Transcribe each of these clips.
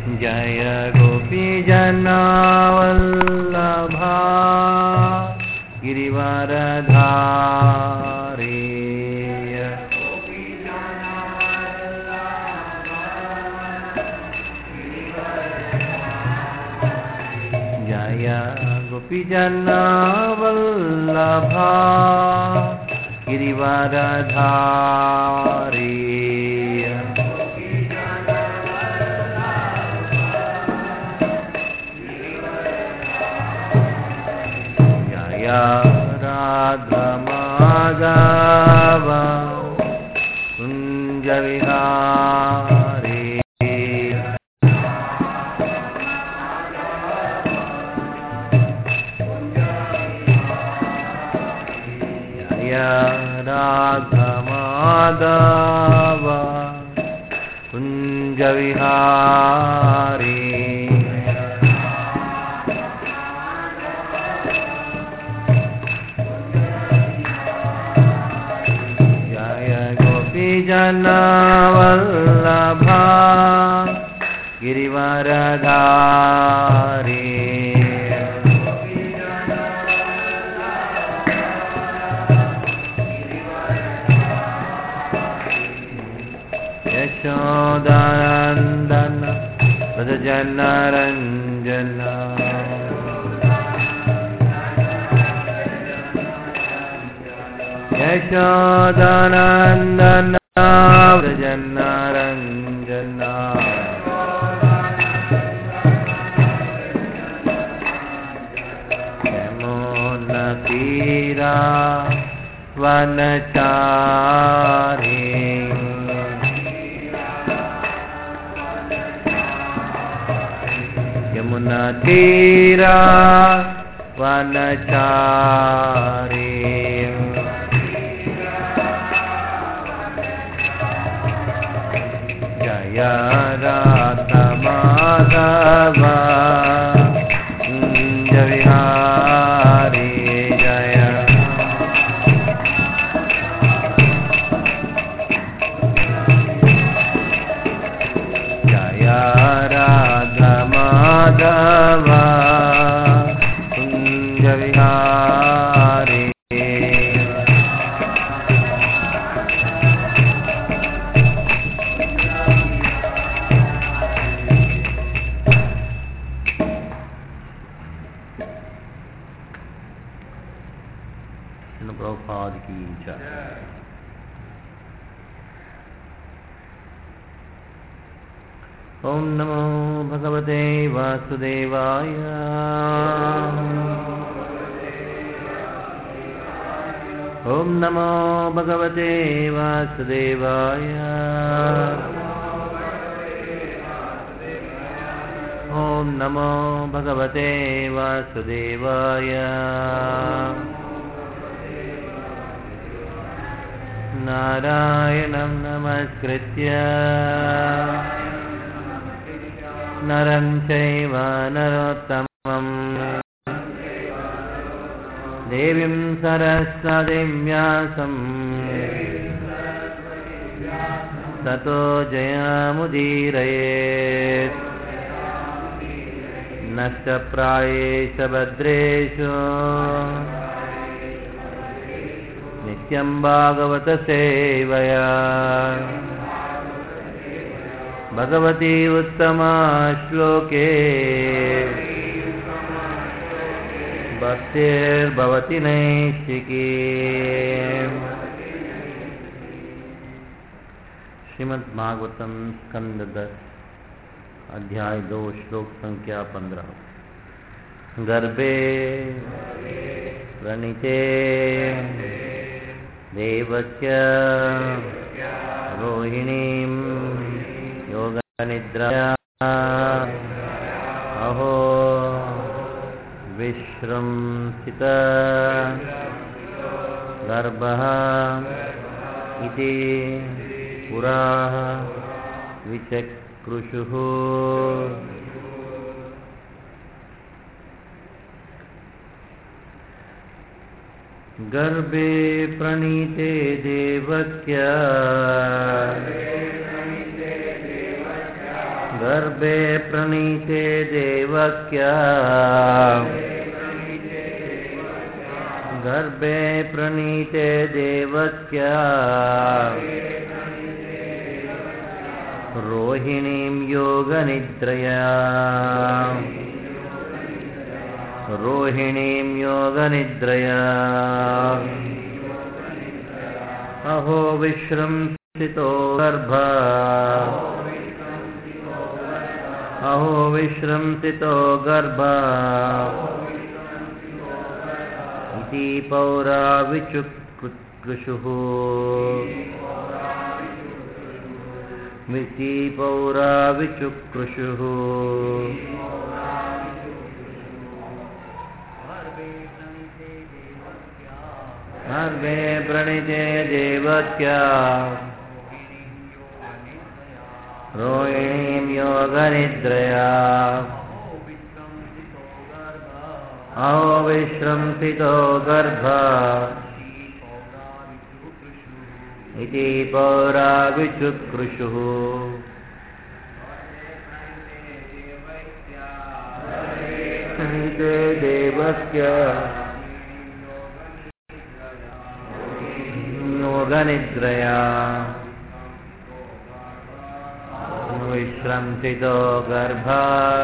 जय गोपीजनवल्लभा गिरिवरधारी जय गोपीजनवल्लभा गिरिवरधारी राधा माधव कुंज विहारी जय राधा माधव कुंज विहारी जनवल्लभा गिरिवरधारी यशोदानंदन व्रजनरंजन यशोदानंदन व्रजनरंजना यमुनातीरा वनचारी यमुनातीरा वनचारी जय राधा माधव कुंज विहारी जय जय राधा माधव कुंज विहारी प्रभुपाद की जय। ओम नमो भगवते वासुदेवाय ओम नमो भगवते वासुदेवाय ओम नमो भगवते वासुदेवाय नारायणं नमस्कृत्य नरं चैव नरोत्तमं देवीं सरस्वतीं व्यासं ततो जयमुदीरयेत् नष्टप्रायेषु भद्रेषु नित्यं भागवत सेवया भगवती उत्तमा श्लोके भक्तिर्भवति नैष्ठिकी। श्रीमद्भागवतम स्कंद 10 अध्याय 2 श्लोक संख्या 15। गर्भे प्रणीते देवस्य रोहिणीं योगनिद्रया अहो विश्रंसित गर्भः इति पुरा विचक्रुषुः। गर्भे प्रणीते देवस्य गर्भे प्रणीते देवक्या गर्भे प्रणीते देवक्या रोहिणीं योगनिद्रया रोहिणीं योगनिद्रया अहो विश्रंसितो गर्भा अहो विश्रंसितो गर्भा इति पौरा विचुकृषुः इति पौरा विचुकृषुः गर्भे प्रणीते देवक्या रोहिणीं योगनिद्रया अहो विश्रंसितो गर्भा इति पौरा विचुकृषुः प्रणीते देवक्या योगनिद्रया विश्रंसितो गर्भा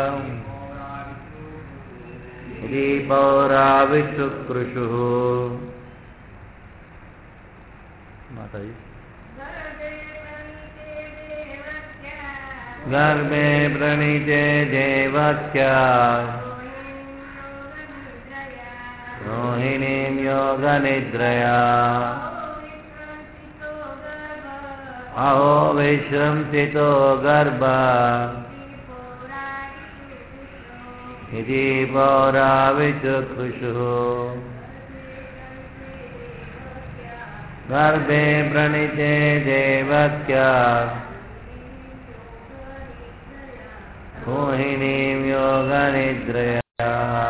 इति पौरा विचुकृषुः। माताजी गर्भे प्रणीते देवक्या रोहिणीं योगनिद्रया अहो विश्रंसितो गर्भा इति पौरा विचुकृषुः गर्भे प्रणीते देवक्या रोहिणीं योगनिद्रया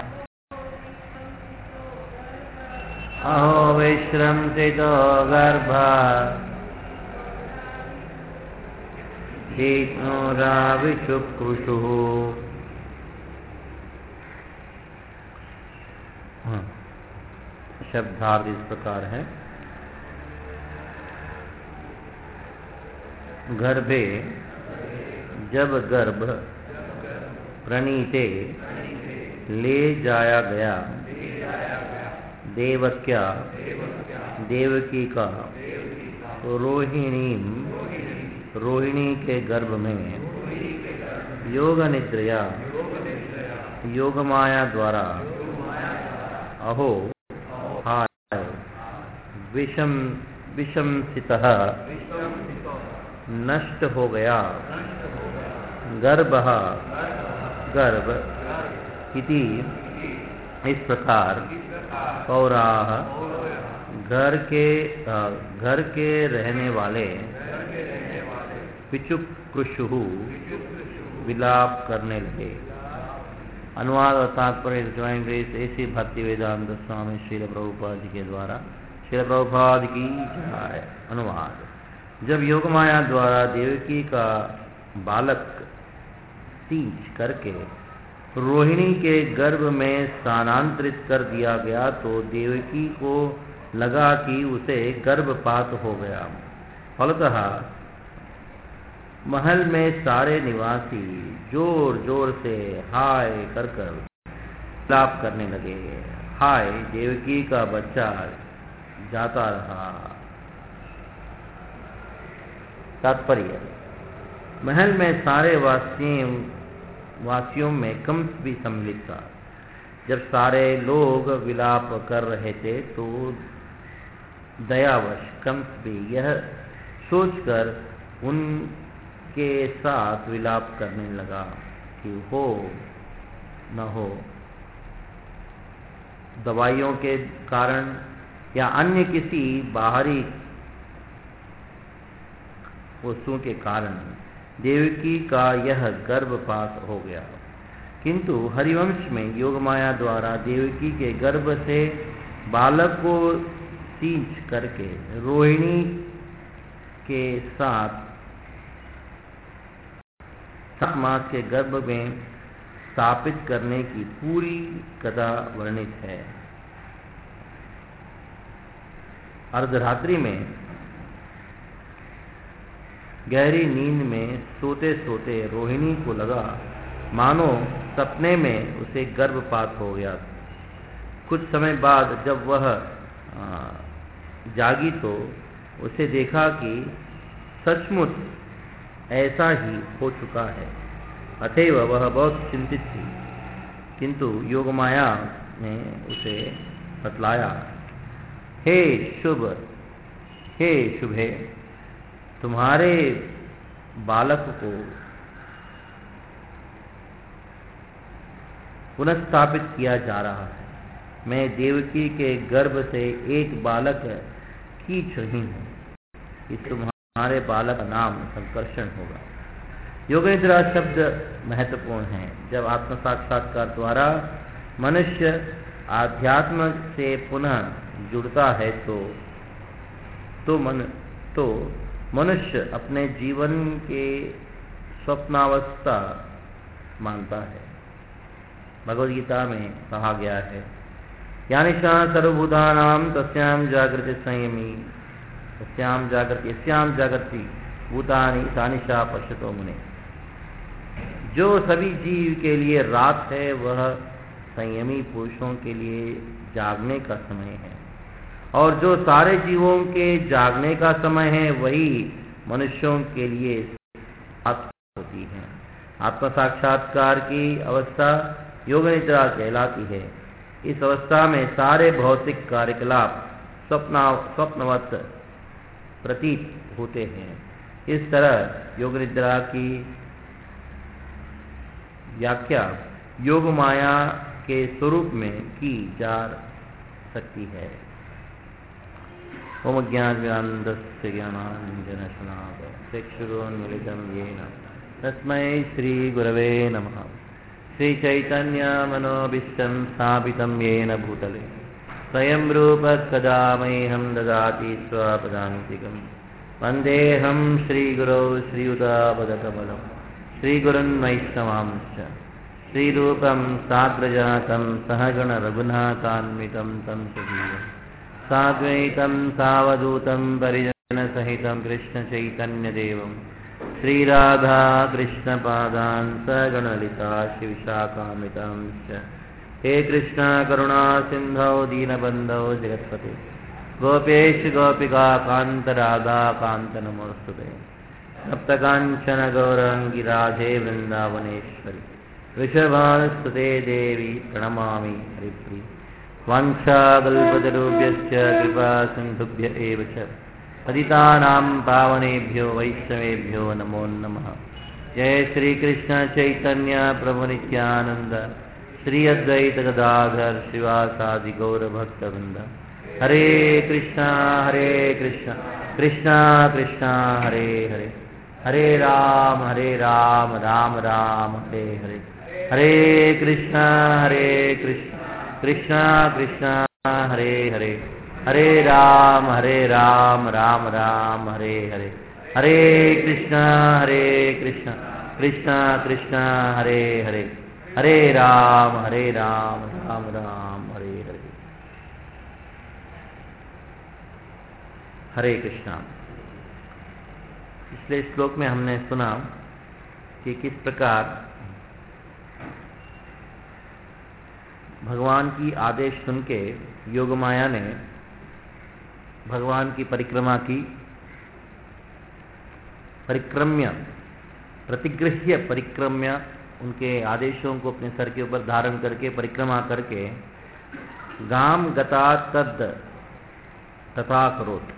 अहो विश्रंसितो गर्भा इति पौरा विचुकृषुः। शब्दार्थ इस प्रकार है। गर्भे जब गर्भ प्रणीते ले जाया गया देवक्या देवकी का रोहिणी के गर्भ में योग निद्रया योग माया द्वारा अहो हाय विषमसितः नष्ट हो गया गर्भः गर्भ इति इस प्रकार पौराः घर के रहने वाले विचुकृषुः विलाप करने लगे। अनुवाद और तात्पर्य ज्वाइंट रेस ऐसी भक्तिवेदांत स्वामी श्रील प्रभुपाद जी के द्वारा श्रील प्रभुपाद की जय। अनुवाद। जब योगमाया द्वारा देवकी का बालक सींच करके रोहिणी के गर्भ में स्थानांतरित कर दिया गया तो देवकी को लगा कि उसे गर्भपात हो गया। फलतः महल में सारे निवासी जोर जोर से हाय कर विलाप करने लगे। हाय देवकी का बच्चा जाता रहा। तात्पर्य। महल में सारे वासियों में कंस भी सम्मिलित था। जब सारे लोग विलाप कर रहे थे तो दयावश कंस भी यह सोचकर उनके साथ विलाप करने लगा कि हो न हो दवाइयों के कारण या अन्य किसी बाहरी वस्तुओं के कारण देवकी का यह गर्भपात हो गया। किंतु हरिवंश में योगमाया द्वारा देवकी के गर्भ से बालक को सींच करके रोहिणी के साथ 7 मास के गर्भ में स्थापित करने की पूरी कथा वर्णित है। अर्धरात्रि में गहरी नींद में सोते सोते रोहिणी को लगा मानो सपने में उसे गर्भपात हो गया। कुछ समय बाद जब वह जागी तो उसे देखा कि सचमुच ऐसा ही हो चुका है। अतएव वह बहुत चिंतित थी, किंतु योगमाया ने उसे बतलाया, हे शुभे, तुम्हारे बालक को पुनर्स्थापित किया जा रहा है। मैं देवकी के गर्भ से एक बालक खींच रही हूँ। इस तुम्हारे बालक का नाम संकर्षण होगा। योगनिद्रा शब्द महत्वपूर्ण है। जब आत्म साक्षात्कार द्वारा मनुष्य आध्यात्म से पुनः जुड़ता है तो मनुष्य अपने जीवन के स्वप्नावस्था मानता है। भगवद गीता में कहा गया है, यानिशा सर्वभूतानां तस्यां जागृति संयमी यस्यां जागृति भूतानि तानिशा पश्यतो मुने। जो सभी जीव के लिए रात है वह संयमी पुरुषों के लिए जागने का समय है, और जो सारे जीवों के जागने का समय है वही मनुष्यों के लिए रात होती है। आत्म साक्षात्कार की अवस्था योग निद्रा कहलाती है। इस अवस्था में सारे भौतिक कार्यकलाप स्वप्नवत प्रतीत होते हैं। इस तरह योग निद्रा की व्याख्या योग माया के स्वरूप में की जा सकती है। ओम ज्ञानानन्दस्य ज्ञानाञ्जनशलाकया चक्षुरुन्मिलितं येन तस्मै श्रीगुरवे नमः। श्रीचैतन्यमनोभीष्टं स्थापितं येन भूतले स्वयं रूप कदा मह्यं ददाति स्वपदान्तिकं। वन्देऽहं श्रीगुरौ श्रीयुतापदकमलं श्रीगुरुन् वैष्णवांश्च श्रीरूपं साग्रजातं सहगण रघुनाथान्वितं तं सजीवम् साद्वैतं सावधूतं परिजनसहितं कृष्णचैतन्यदेवं श्रीराधा कृष्णपादान् सगणलिता शिवशाखान्वितांश्च। हे कृष्ण करुणा सिन्धौ दीनबन्धौ जगत्पते गोपेश गोपिका कान्त राधा कान्त नमोस्तुते। सप्तकाञ्चन गौराङ्गी राधे वृन्दावनेश्वरि वृषभानुस्तुते देवी प्रणमामि हरिप्रिये। वाञ्छाकल्पतरुभ्यश्च कृपा सिन्धुभ्य एव च पतितानां पावनेभ्यो वैष्णवेभ्यो नमो नमः। जय श्री कृष्ण चैतन्य प्रभु नित्यानंद श्री अद्वैत गदाधर श्रीवासादि गौर भक्तवृंद। हरे कृष्णा कृष्णा कृष्णा हरे हरे, हरे राम राम राम हरे हरे। हरे कृष्णा कृष्णा कृष्णा हरे हरे, हरे राम राम राम हरे हरे। हरे कृष्णा कृष्णा कृष्णा हरे हरे, हरे राम राम हरे हरे। हरे कृष्णा। पिछले श्लोक में हमने सुना कि किस प्रकार भगवान की आदेश सुन के योगमाया ने भगवान की परिक्रमा की। प्रतिगृह्य परिक्रम्य उनके आदेशों को अपने सर के ऊपर धारण करके परिक्रमा करके गाम गता तद तथा करोत,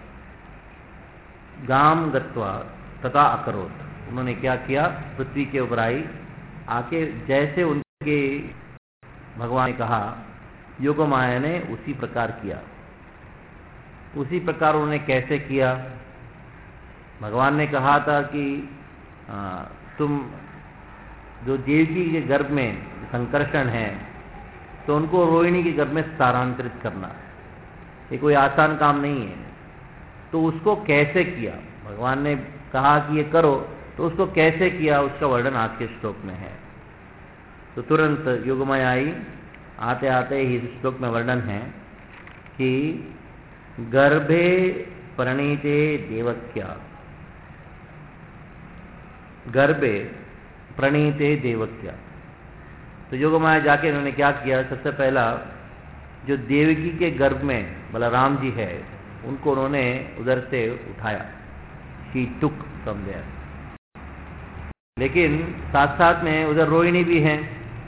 गाम गत्वा तथा अकरोत। उन्होंने क्या किया, पृथ्वी के ऊपर आई, आके जैसे उनके भगवान ने कहा योगमाया ने उसी प्रकार किया। उसी प्रकार उन्होंने कैसे किया? भगवान ने कहा था कि तुम जो देवकी के गर्भ में संकर्षण है तो उनको रोहिणी के गर्भ में स्थानांतरित करना, ये कोई आसान काम नहीं है। तो उसको कैसे किया? भगवान ने कहा कि ये करो, तो उसको कैसे किया उसका वर्णन आज के श्लोक में है। तो तुरंत योगमाया आई, आते आते ही इस श्लोक में वर्णन है कि गर्भे प्रणीते देवक्या, गर्भे प्रणीते देवक्या। तो योगमाया जाके इन्होंने क्या किया, सबसे पहला जो देवकी के गर्भ में बलराम जी है उनको उन्होंने उधर से उठाया, शी टुक फ्रॉम देयर। लेकिन साथ साथ में उधर रोहिणी भी है।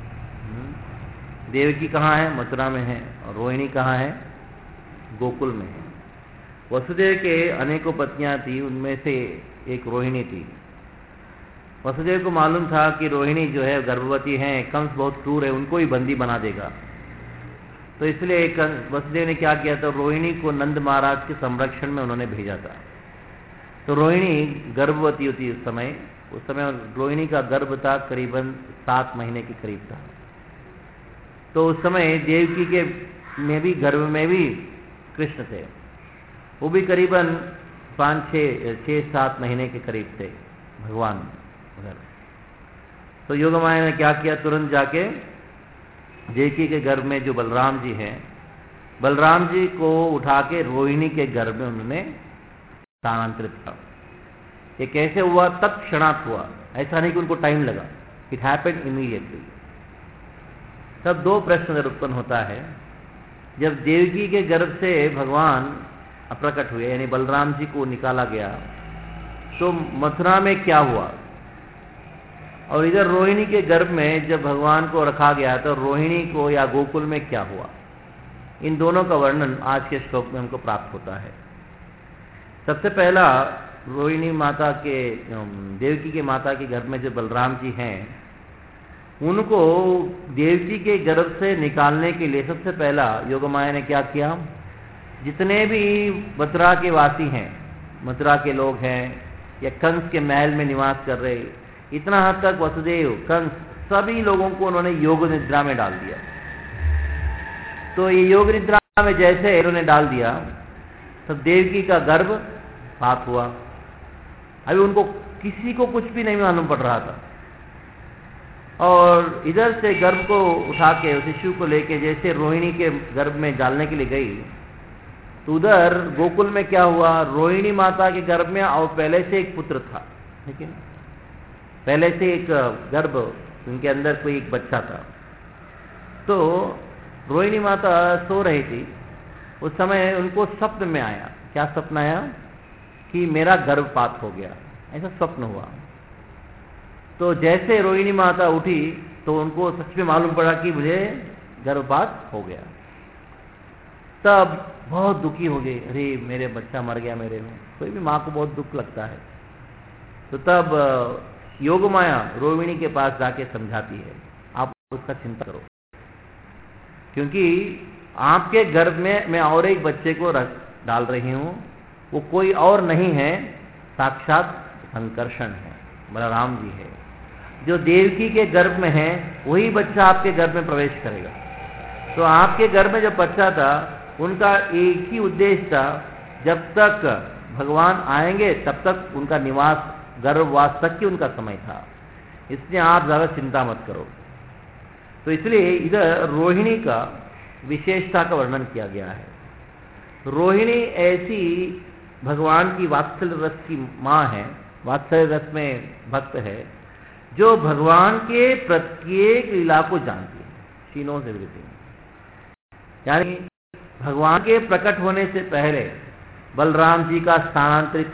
देवकी कहाँ है? मथुरा में है। और रोहिणी कहाँ है? गोकुल में है। वसुदेव के अनेकों पत्नियां थी, उनमें से एक रोहिणी थी। वसुदेव को मालूम था कि रोहिणी जो है गर्भवती है, कंस बहुत क्रूर है, उनको ही बंदी बना देगा। तो इसलिए वसुदेव ने क्या किया था, रोहिणी को नंद महाराज के संरक्षण में उन्होंने भेजा था। तो रोहिणी गर्भवती होती उस समय रोहिणी का गर्भ था करीबन 7 महीने के करीब था। तो उस समय देवकी के में भी गर्भ में भी कृष्ण थे, वो भी करीबन 5-6-7 महीने के करीब थे भगवान उधर। तो योगमाया ने क्या किया, तुरंत जाके देवकी के गर्भ में जो बलराम जी हैं, बलराम जी को उठा के रोहिणी के गर्भ में उन्होंने स्थानांतरित किया। ये कैसे हुआ? तत्क्षणात हुआ, ऐसा नहीं कि उनको टाइम लगा, इट हैपेंड इमीडिएटली। तब 2 प्रश्न उत्पन्न होता है। जब देवकी के गर्भ से भगवान प्रकट हुए, यानी बलराम जी को निकाला गया, तो मथुरा में क्या हुआ? और इधर रोहिणी के गर्भ में जब भगवान को रखा गया तो रोहिणी को या गोकुल में क्या हुआ? इन दोनों का वर्णन आज के श्लोक में हमको प्राप्त होता है। सबसे पहला, रोहिणी माता के देवकी के माता के गर्भ में जो बलराम जी हैं, उनको देवकी के गर्भ से निकालने के लिए सबसे पहला योगमाया ने क्या किया, जितने भी मथुरा के वासी हैं, मथुरा के लोग हैं या कंस के महल में निवास कर रहे, इतना हद तक वसुदेव, कंस, सभी लोगों को उन्होंने योग निद्रा में डाल दिया। तो ये योग निद्रा में जैसे इन्होंने डाल दिया, तो देवकी का गर्भ पात हुआ। अभी उनको किसी को कुछ भी नहीं मालूम पड़ रहा था। और इधर से गर्भ को उठा के, शिशु को लेके जैसे रोहिणी के गर्भ में डालने के लिए गई, तो उधर गोकुल में क्या हुआ, रोहिणी माता के गर्भ में और पहले से एक पुत्र था, लेकिन पहले से एक गर्भ, उनके अंदर कोई एक बच्चा था। तो रोहिणी माता सो रही थी, उस समय उनको स्वप्न में आया। क्या स्वप्न आया? कि मेरा गर्भपात हो गया, ऐसा स्वप्न हुआ। तो जैसे रोहिणी माता उठी तो उनको सच में मालूम पड़ा कि मुझे गर्भपात हो गया। तब बहुत दुखी हो गई, अरे मेरे बच्चा मर गया मेरे में। कोई भी माँ को बहुत दुख लगता है। तो तब योगमाया रोहिणी के पास जाके समझाती है, आप उसका चिंता करो, क्योंकि आपके गर्भ में मैं और एक बच्चे को डाल रही हूं, वो कोई और नहीं है, साक्षात संकर्षण है, बलराम जी है। जो देवकी के गर्भ में है वही बच्चा आपके गर्भ में प्रवेश करेगा। तो आपके गर्भ में जब बच्चा था, उनका एक ही उद्देश्य था, जब तक भगवान आएंगे तब तक उनका निवास, गर्भवास तक ही उनका समय था। इसलिए आप ज्यादा चिंता मत करो। तो इसलिए इधर रोहिणी का विशेषता का वर्णन किया गया है। रोहिणी ऐसी भगवान की वात्सल्य रस की माँ है, वात्सल्य रस में भक्त है, जो भगवान के प्रत्येक लीला को जानती है। She knows everything. यानी भगवान के प्रकट होने से पहले बलराम जी का स्थानांतरित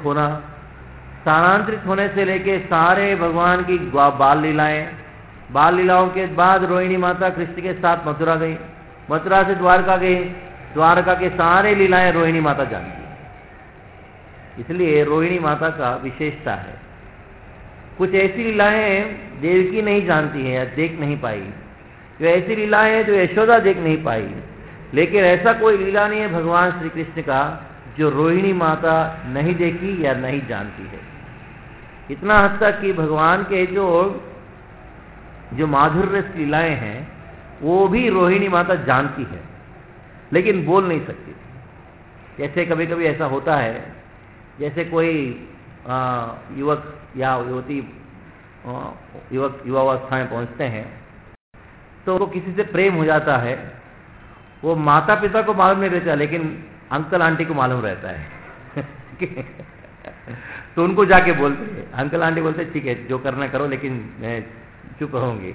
होने से लेके सारे भगवान की बाल लीलाओं के बाद रोहिणी माता कृष्ण के साथ मथुरा गई, मथुरा से द्वारका गई, द्वारका के सारे लीलाएं रोहिणी माता जानती है। इसलिए रोहिणी माता का विशेषता है। कुछ ऐसी लीलाएं देवकी नहीं जानती है या देख नहीं पाई, जो ऐसी लीलाएं हैं जो यशोदा देख नहीं पाई, लेकिन ऐसा कोई लीला नहीं है भगवान श्री कृष्ण का जो रोहिणी माता नहीं देखी या नहीं जानती है। इतना हद तक कि भगवान के जो माधुर्य लीलाएं हैं वो भी रोहिणी माता जानती है, लेकिन बोल नहीं सकती। जैसे कभी कभी ऐसा होता है, जैसे कोई युवक या युवती युवावस्था में पहुंचते हैं तो वो किसी से प्रेम हो जाता है, वो माता पिता को मालूम नहीं रहता लेकिन अंकल आंटी को मालूम रहता है तो उनको जाके बोलते हैं, अंकल आंटी बोलते हैं ठीक है जो करना करो लेकिन मैं चुप रहूंगी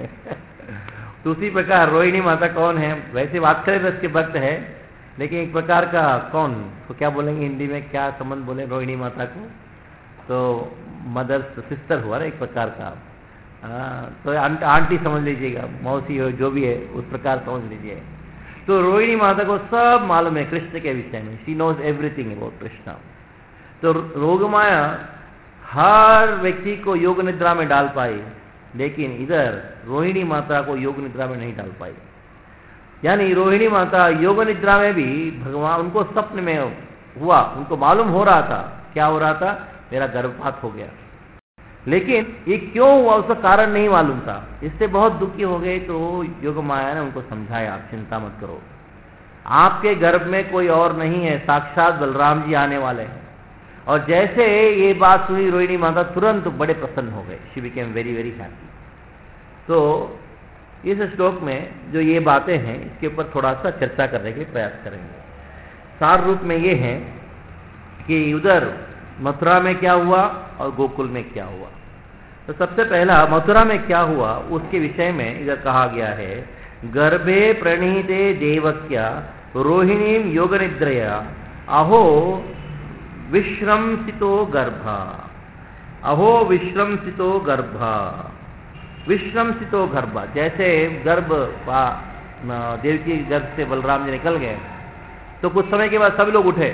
तो उसी प्रकार रोहिणी माता कौन है? वैसे वात्सल्य रस के भक्त है लेकिन एक प्रकार का कौन तो क्या बोलेंगे हिंदी में, क्या संबंध बोले रोहिणी माता को? तो मदर सिस्टर हुआ ना एक प्रकार का। तो आंटी समझ लीजिएगा, मौसी हो जो भी है उस प्रकार समझ लीजिए। तो रोहिणी माता को सब मालूम है कृष्ण के विषय में, she knows everything about Krishna. तो रोगमाया हर व्यक्ति को योग निद्रा में डाल पाई लेकिन इधर रोहिणी माता को योग निद्रा में नहीं डाल पाई। यानी रोहिणी माता योग निद्रा में भी भगवान उनको स्वप्न में हुआ, उनको मालूम हो रहा था, क्या हो रहा था, मेरा गर्भपात हो गया, लेकिन ये क्यों हुआ उसका कारण नहीं मालूम था। इससे बहुत दुखी हो गए। तो योग माया ने उनको समझाया आप चिंता मत करो, आपके गर्भ में कोई और नहीं है, साक्षात बलराम जी आने वाले हैं। और जैसे ये बात सुनी रोहिणी माता तुरंत बड़े प्रसन्न हो गए, she became very very happy. तो इस श्लोक में जो ये बातें हैं इसके ऊपर थोड़ा सा चर्चा करने के प्रयास करेंगे। सार रूप में ये है कि उधर मथुरा में क्या हुआ और गोकुल में क्या हुआ। तो सबसे पहला मथुरा में क्या हुआ उसके विषय में इधर कहा गया है, गर्भे प्रणीते देवक्या रोहिणीम योग निद्रया अहो विश्रंसितो गर्भा, अहो विश्रंसितो गर्भा, विश्रंसितो गर्भा। जैसे गर्भ देवकी के गर्भ से बलराम जी निकल गए तो कुछ समय के बाद सब लोग उठे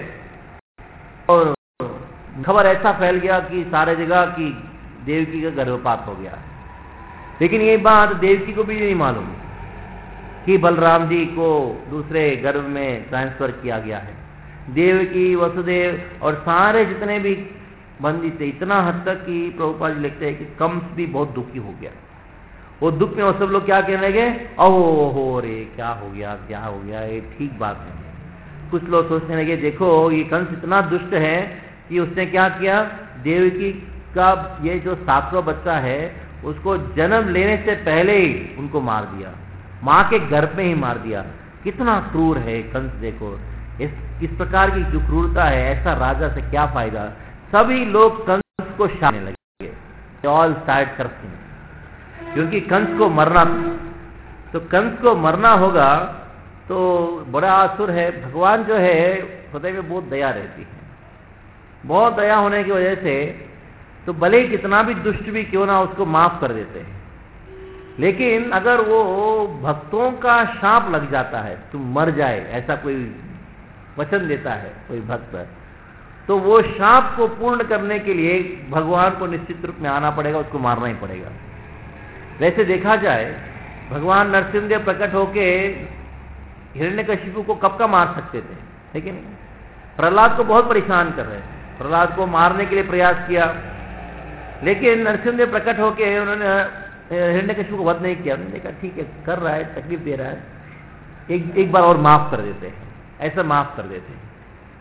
और खबर ऐसा फैल गया कि सारे जगह कि देवकी का गर्भपात हो गया। लेकिन ये बात देवकी को भी नहीं मालूम कि बलराम जी को दूसरे गर्भ में ट्रांसफर किया गया है। देवकी, वसुदेव और सारे जितने भी बंदी थे, इतना हद तक कि प्रभुपाद जी लिखते हैं कि कंस भी बहुत दुखी हो गया। वो दुख में वो सब लोग क्या कहने लगे, ओहो रे क्या हो गया, क्या हो गया, ये ठीक बात नहीं। कुछ लोग सोचने लगे देखो ये कंस इतना दुष्ट है कि उसने क्या किया, देवकी का ये जो 7वां बच्चा है उसको जन्म लेने से पहले ही उनको मार दिया, माँ के गर्भ में ही मार दिया। कितना क्रूर है कंस, देखो इस प्रकार की जो क्रूरता है, ऐसा राजा से क्या फायदा। सभी लोग कंस को शाने लगे, ऑल स्टार्ट करते क्योंकि कंस को मरना, तो कंस को मरना होगा तो बड़ा असुर है। भगवान जो है हृदय में बहुत दया रहती है, बहुत दया होने की वजह से तो भले कितना भी दुष्ट भी क्यों ना उसको माफ कर देते हैं। लेकिन अगर वो भक्तों का शाप लग जाता है, तुम मर जाए ऐसा कोई वचन देता है कोई भक्त, तो वो शाप को पूर्ण करने के लिए भगवान को निश्चित रूप में आना पड़ेगा, उसको मारना ही पड़ेगा। वैसे देखा जाए भगवान नरसिंहदेव प्रकट होके हिरण्यकशिपु को कब का मार सकते थे, है कि नहीं। प्रहलाद को बहुत परेशान कर रहे थे, प्रहलाद को मारने के लिए प्रयास किया, लेकिन नरसिंहदेव प्रकट होके उन्होंने हिरण्यकशिपु को वध नहीं किया। उन्होंने कहा ठीक है कर रहा है, तकलीफ दे रहा है, एक बार और माफ कर देते हैं, ऐसा माफ कर देते हैं।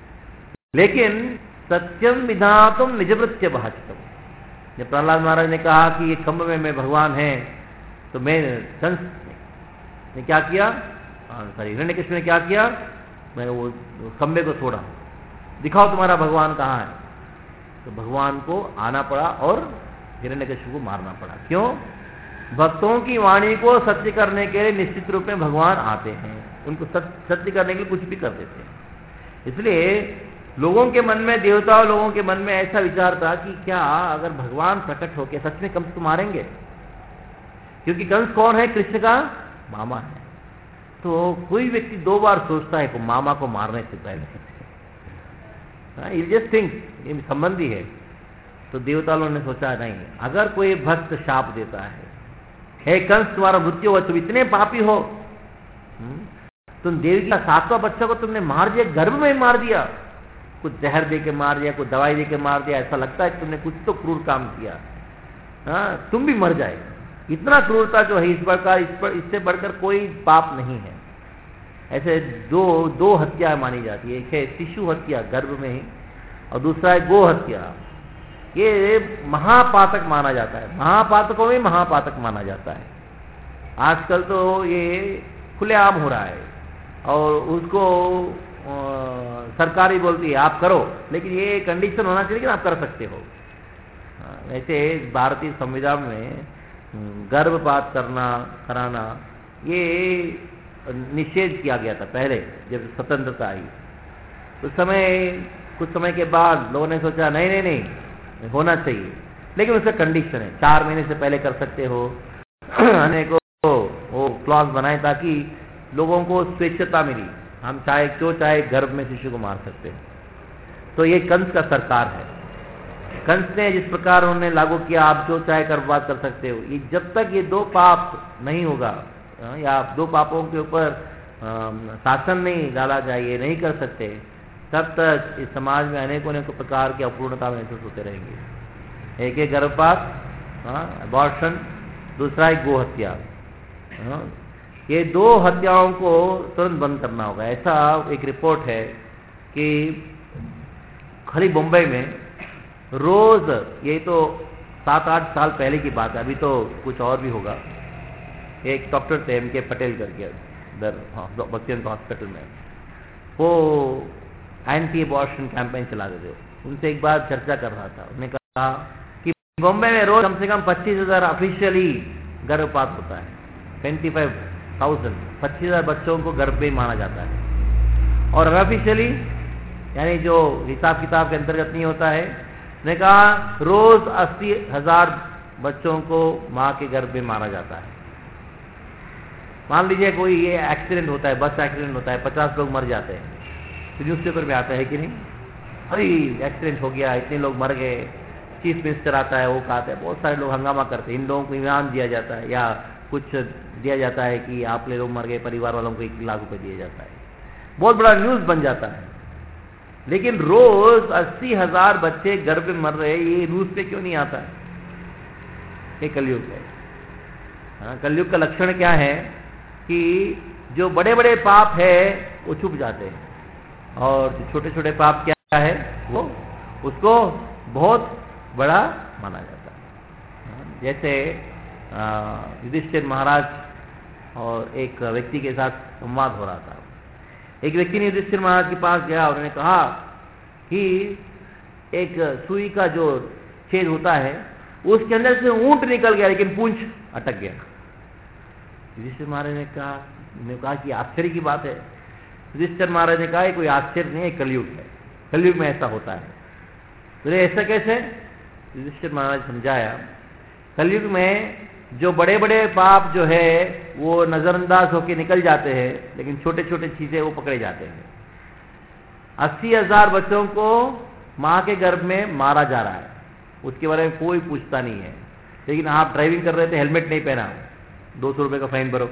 लेकिन सत्यम विधातुम निजवृत्य भाषितम, जब प्रहलाद महाराज ने कहा कि ये खम्भ में मैं भगवान है, तो मैं कंस ने क्या किया, सॉरी हिरण्यकशिपु ने क्या किया, मैंने वो खम्भे को तोड़ा, दिखाओ तुम्हारा भगवान कहाँ है। तो भगवान को आना पड़ा और हिरण्यकशिपु को मारना पड़ा। क्यों? भक्तों की वाणी को सत्य करने के लिए निश्चित रूप में भगवान आते हैं, उनको सत्य करने के लिए कुछ भी कर देते हैं। इसलिए लोगों के मन में, देवताओं लोगों के मन में ऐसा विचार था कि क्या अगर भगवान प्रकट होकर सच में कंस को मारेंगे, क्योंकि कंस कौन है, कृष्ण का मामा है। तो कोई व्यक्ति 2 बार सोचता है मामा को मारने से पहले, जस्ट थिंक ये संबंधी है। तो देवताओं ने सोचा नहीं, अगर कोई भक्त शाप देता है, हे कंस तुम्हारा मृत्यु हो, तुम इतने पापी हो, तुम देवी का 7वां बच्चा को तुमने मार दिया, गर्भ में मार दिया, कुछ जहर दे के मार दिया, कुछ दवाई दे के मार दिया, ऐसा लगता है तुमने कुछ तो क्रूर काम किया, हाँ तुम भी मर जाए। इतना क्रूरता जो है इस प्रकार, इससे बढ़कर कोई पाप नहीं है। ऐसे दो हत्या मानी जाती है, एक है शिशु हत्या गर्भ में ही, और दूसरा है गो हत्या। ये महापातक माना जाता है, महापातकों में महापातक माना जाता है। आजकल तो ये खुलेआम हो रहा है और उसको सरकार ही बोलती है आप करो, लेकिन ये कंडीशन होना चाहिए कि आप कर सकते हो। वैसे भारतीय संविधान में गर्भपात कराना ये निषेध किया गया था पहले, जब स्वतंत्रता आई उस समय। कुछ समय के बाद लोगों ने सोचा नहीं होना चाहिए, लेकिन उसका कंडीशन है 4 महीने से पहले कर सकते हो। अनेकों वो क्लॉज बनाए ताकि लोगों को स्वेच्छता मिली, हम चाहे गर्भ में शिशु को मार सकते हैं। तो ये कंस का सरकार है। कंस ने जिस प्रकार उन्होंने लागू किया, आप जो चाहे गर्भपात कर सकते हो, ये जब तक ये 2 पाप नहीं होगा या 2 पापों के ऊपर शासन नहीं डाला जाए, ये नहीं कर सकते, तब तक इस समाज में अनेकों प्रकार की अपूर्णता महसूस होते रहेंगे। एक है गर्भपात, अबॉर्शन, दूसरा है गो हत्या। ये 2 हत्याओं को तुरंत बंद करना होगा। ऐसा एक रिपोर्ट है कि खाली मुंबई में रोज, ये तो 7-8 साल पहले की बात है, अभी तो कुछ और भी होगा। एक डॉक्टर थे M.K. पटेल करके इधर बख्तियार हॉस्पिटल में, वो एंटी अबॉर्शन कैंपेन चलाते थे। उनसे एक बार चर्चा कर रहा था, उन्होंने कहा कि मुंबई में रोज कम से कम 25,000 ऑफिशियली गर्भपात होता है। 25,000 बच्चों को गर्भ में माना जाता है, और अनऑफिशियली यानी जो हिसाब किताब के अंतर्गत नहीं होता है, ने कहा रोज 80,000 बच्चों को मां के गर्भ में मारा जाता है। मान लीजिए कोई ये एक्सीडेंट होता है, बस एक्सीडेंट होता है, 50 लोग मर जाते हैं, तो न्यूज़पेपर में आता है कि नहीं, अरे एक्सीडेंट हो गया, इतने लोग मर गए, चीफ मिनिस्टर आता है, वो कहता है, बहुत सारे लोग हंगामा करते हैं, इन लोगों को इनाम दिया जाता है या कुछ दिया जाता है कि आप लोग मर गए, परिवार वालों को 1 लाख रुपए दिया जाता है, बहुत बड़ा न्यूज बन जाता है। लेकिन रोज 80,000 बच्चे गर्भ में मर रहे, ये न्यूज पे क्यों नहीं आता है? ये कलयुग है। कलयुग का लक्षण क्या है कि जो बड़े बड़े पाप है वो छुप जाते हैं, और जो छोटे छोटे पाप क्या है वो उसको बहुत बड़ा माना जाता है। जैसे युधिष्ठिर महाराज और एक व्यक्ति के साथ संवाद हो रहा था। एक व्यक्ति ने युधिष्ठिर महाराज के पास गया, उन्होंने कहा कि एक सुई का जो छेद होता है उसके अंदर से ऊंट निकल गया, लेकिन पूंछ अटक गया। युधिष्ठिर महाराज ने कहा कि आश्चर्य की बात है। युधिष्ठिर महाराज ने कहा कोई आश्चर्य नहीं है, कलयुग है, कलयुग में ऐसा होता है। तो ऐसा कैसे? युधिष्ठिर महाराज समझाया, कलयुग में जो बड़े बड़े पाप जो है वो नजरअंदाज होकर निकल जाते हैं, लेकिन छोटे छोटे चीजें वो पकड़े जाते हैं। 80,000 बच्चों को मां के गर्भ में मारा जा रहा है, उसके बारे में कोई पूछता नहीं है, लेकिन आप ड्राइविंग कर रहे थे, हेलमेट नहीं पहना, 200 रुपए का फाइन भरो,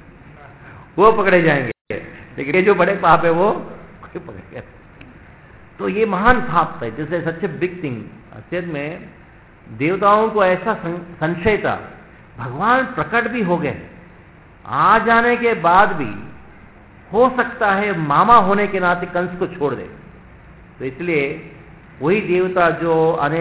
वो पकड़े जाएंगे। लेकिन ये जो बड़े पाप है वो पकड़े। तो ये महान पाप है, जैसे सच ए बिग थिंग। असलियत में देवताओं को ऐसा संशय था, भगवान प्रकट भी हो गए, आ जाने के बाद भी हो सकता है मामा होने के नाते कंस को छोड़ दे। तो इसलिए वही देवता जो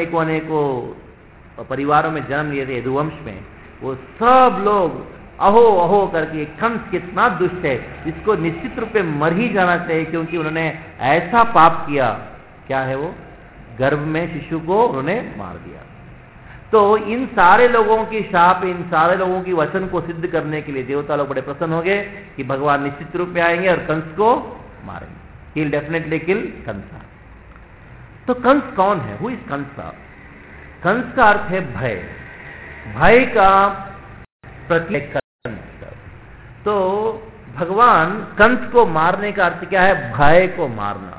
अनेकों परिवारों में जन्म लिए थे यदुवंश में, वो सब लोग अहो अहो करके कंस कितना दुष्ट है, इसको निश्चित रूप में मर ही जाना चाहिए, क्योंकि उन्होंने ऐसा पाप किया। क्या है वो? गर्भ में शिशु को उन्होंने मार दिया। तो इन सारे लोगों की शाप, इन सारे लोगों की वचन को सिद्ध करने के लिए देवता लोग बड़े प्रसन्न हो गए कि भगवान निश्चित रूप में आएंगे और कंस को मारेंगे। He will definitely kill Kansa. तो कंस कौन है? हु इज कंसा? कंस का अर्थ है भय, भय का प्रतीक कंस। तो भगवान कंस को मारने का अर्थ क्या है? भय को मारना।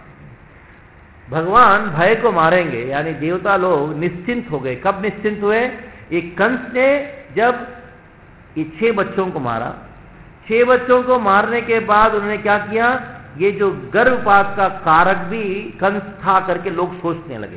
भगवान भय को मारेंगे, यानी देवता लोग निश्चिंत हो गए। कब निश्चिंत हुए? एक कंस ने जब ये 6 बच्चों को मारा, 6 बच्चों को मारने के बाद उन्होंने क्या किया, ये जो गर्भपात का कारक भी कंस था करके लोग सोचने लगे।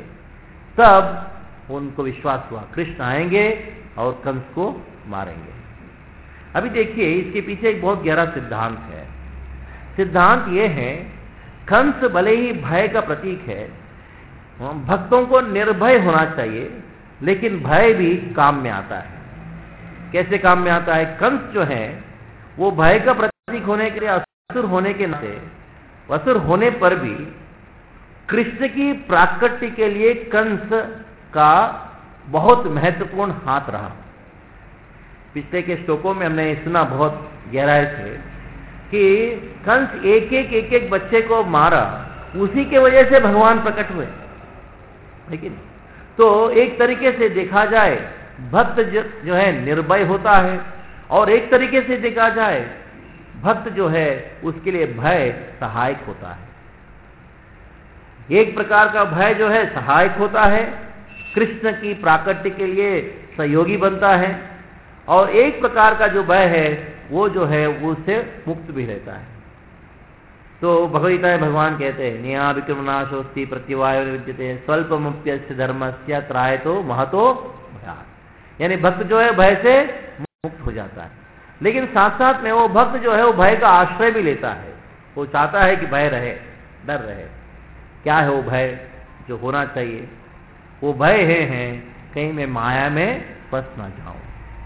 तब उनको विश्वास हुआ कृष्ण आएंगे और कंस को मारेंगे। अभी देखिए, इसके पीछे एक बहुत गहरा सिद्धांत है। सिद्धांत ये है, कंस भले ही भय का प्रतीक है, भक्तों को निर्भय होना चाहिए, लेकिन भय भी काम में आता है। कैसे काम में आता है? कंस जो है वो भय का प्रतीक होने के लिए, असुर होने के नाते, असुर होने पर भी कृष्ण की प्राकट्य के लिए कंस का बहुत महत्वपूर्ण हाथ रहा। पिछले के श्लोकों में हमने सुना बहुत गहराई से कि कंस एक एक बच्चे को मारा, उसी के वजह से भगवान प्रकट हुए। लेकिन तो एक तरीके से देखा जाए भक्त जो है निर्भय होता है, और एक तरीके से देखा जाए भक्त जो है उसके लिए भय सहायक होता है। एक प्रकार का भय जो है सहायक होता है, कृष्ण की प्राकट्य के लिए सहयोगी बनता है, और एक प्रकार का जो भय है वो जो है वो उससे मुक्त भी रहता है। तो भगवद्गीता में भगवान कहते हैं निया विक्रमनाशोस्ति प्रत्यवाय विद्यते स्वल्पमप्यस्य धर्मस्य त्रायतो महतो भयात्। यानी भक्त जो है भय से मुक्त हो जाता है, लेकिन साथ साथ में वो भक्त जो है वो भय का आश्रय भी लेता है। वो चाहता है कि भय रहे, डर रहे। क्या है वो भय जो होना चाहिए? वो भय है कहीं मैं माया में फंस ना जाऊं,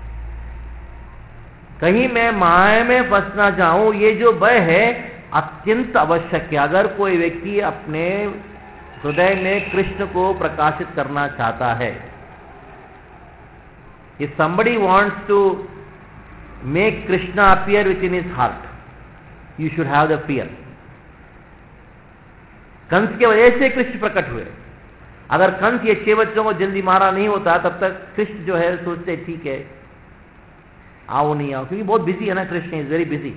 कहीं मैं माया में फंस ना जाऊं। ये जो भय है अत्यंत आवश्यक है। अगर कोई व्यक्ति अपने हृदय में कृष्ण को प्रकाशित करना चाहता है, if somebody wants to make Krishna appear within his heart, you should have the fear. Kans के वजह से कृष्ण प्रकट हुए। अगर कंस ये 6 बच्चों को जल्दी मारा नहीं होता, तब तक कृष्ण जो है सोचते ठीक है आओ नहीं आओ, क्योंकि बहुत बिजी है ना, कृष्ण इज वेरी बिजी।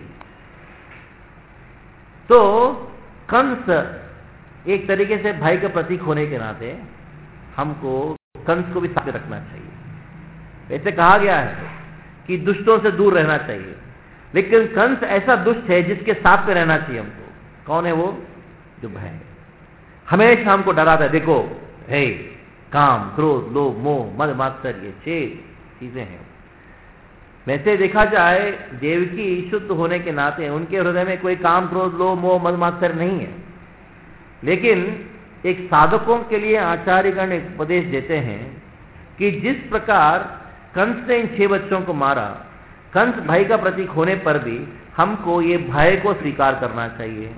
तो कंस एक तरीके से भय का प्रतीक होने के नाते हमको कंस को भी साथ रखना चाहिए। ऐसे कहा गया है कि दुष्टों से दूर रहना चाहिए, लेकिन कंस ऐसा दुष्ट है जिसके साथ में रहना चाहिए हमको। कौन है वो? जो भय है, हमेशा हमको डराता है। देखो है काम, क्रोध, लोभ, मोह, मद, मात्सर्य, ये 6 चीजें हैं। वैसे देखा जाए देवकी शुद्ध होने के नाते उनके हृदय में कोई काम, क्रोध, लोभ, मोह, मद, मात्सर्य नहीं है। लेकिन एक साधकों के लिए आचार्यगण उपदेश देते हैं कि जिस प्रकार कंस ने इन 6 बच्चों को मारा, कंस भय का प्रतीक होने पर भी हमको ये भय को स्वीकार करना चाहिए।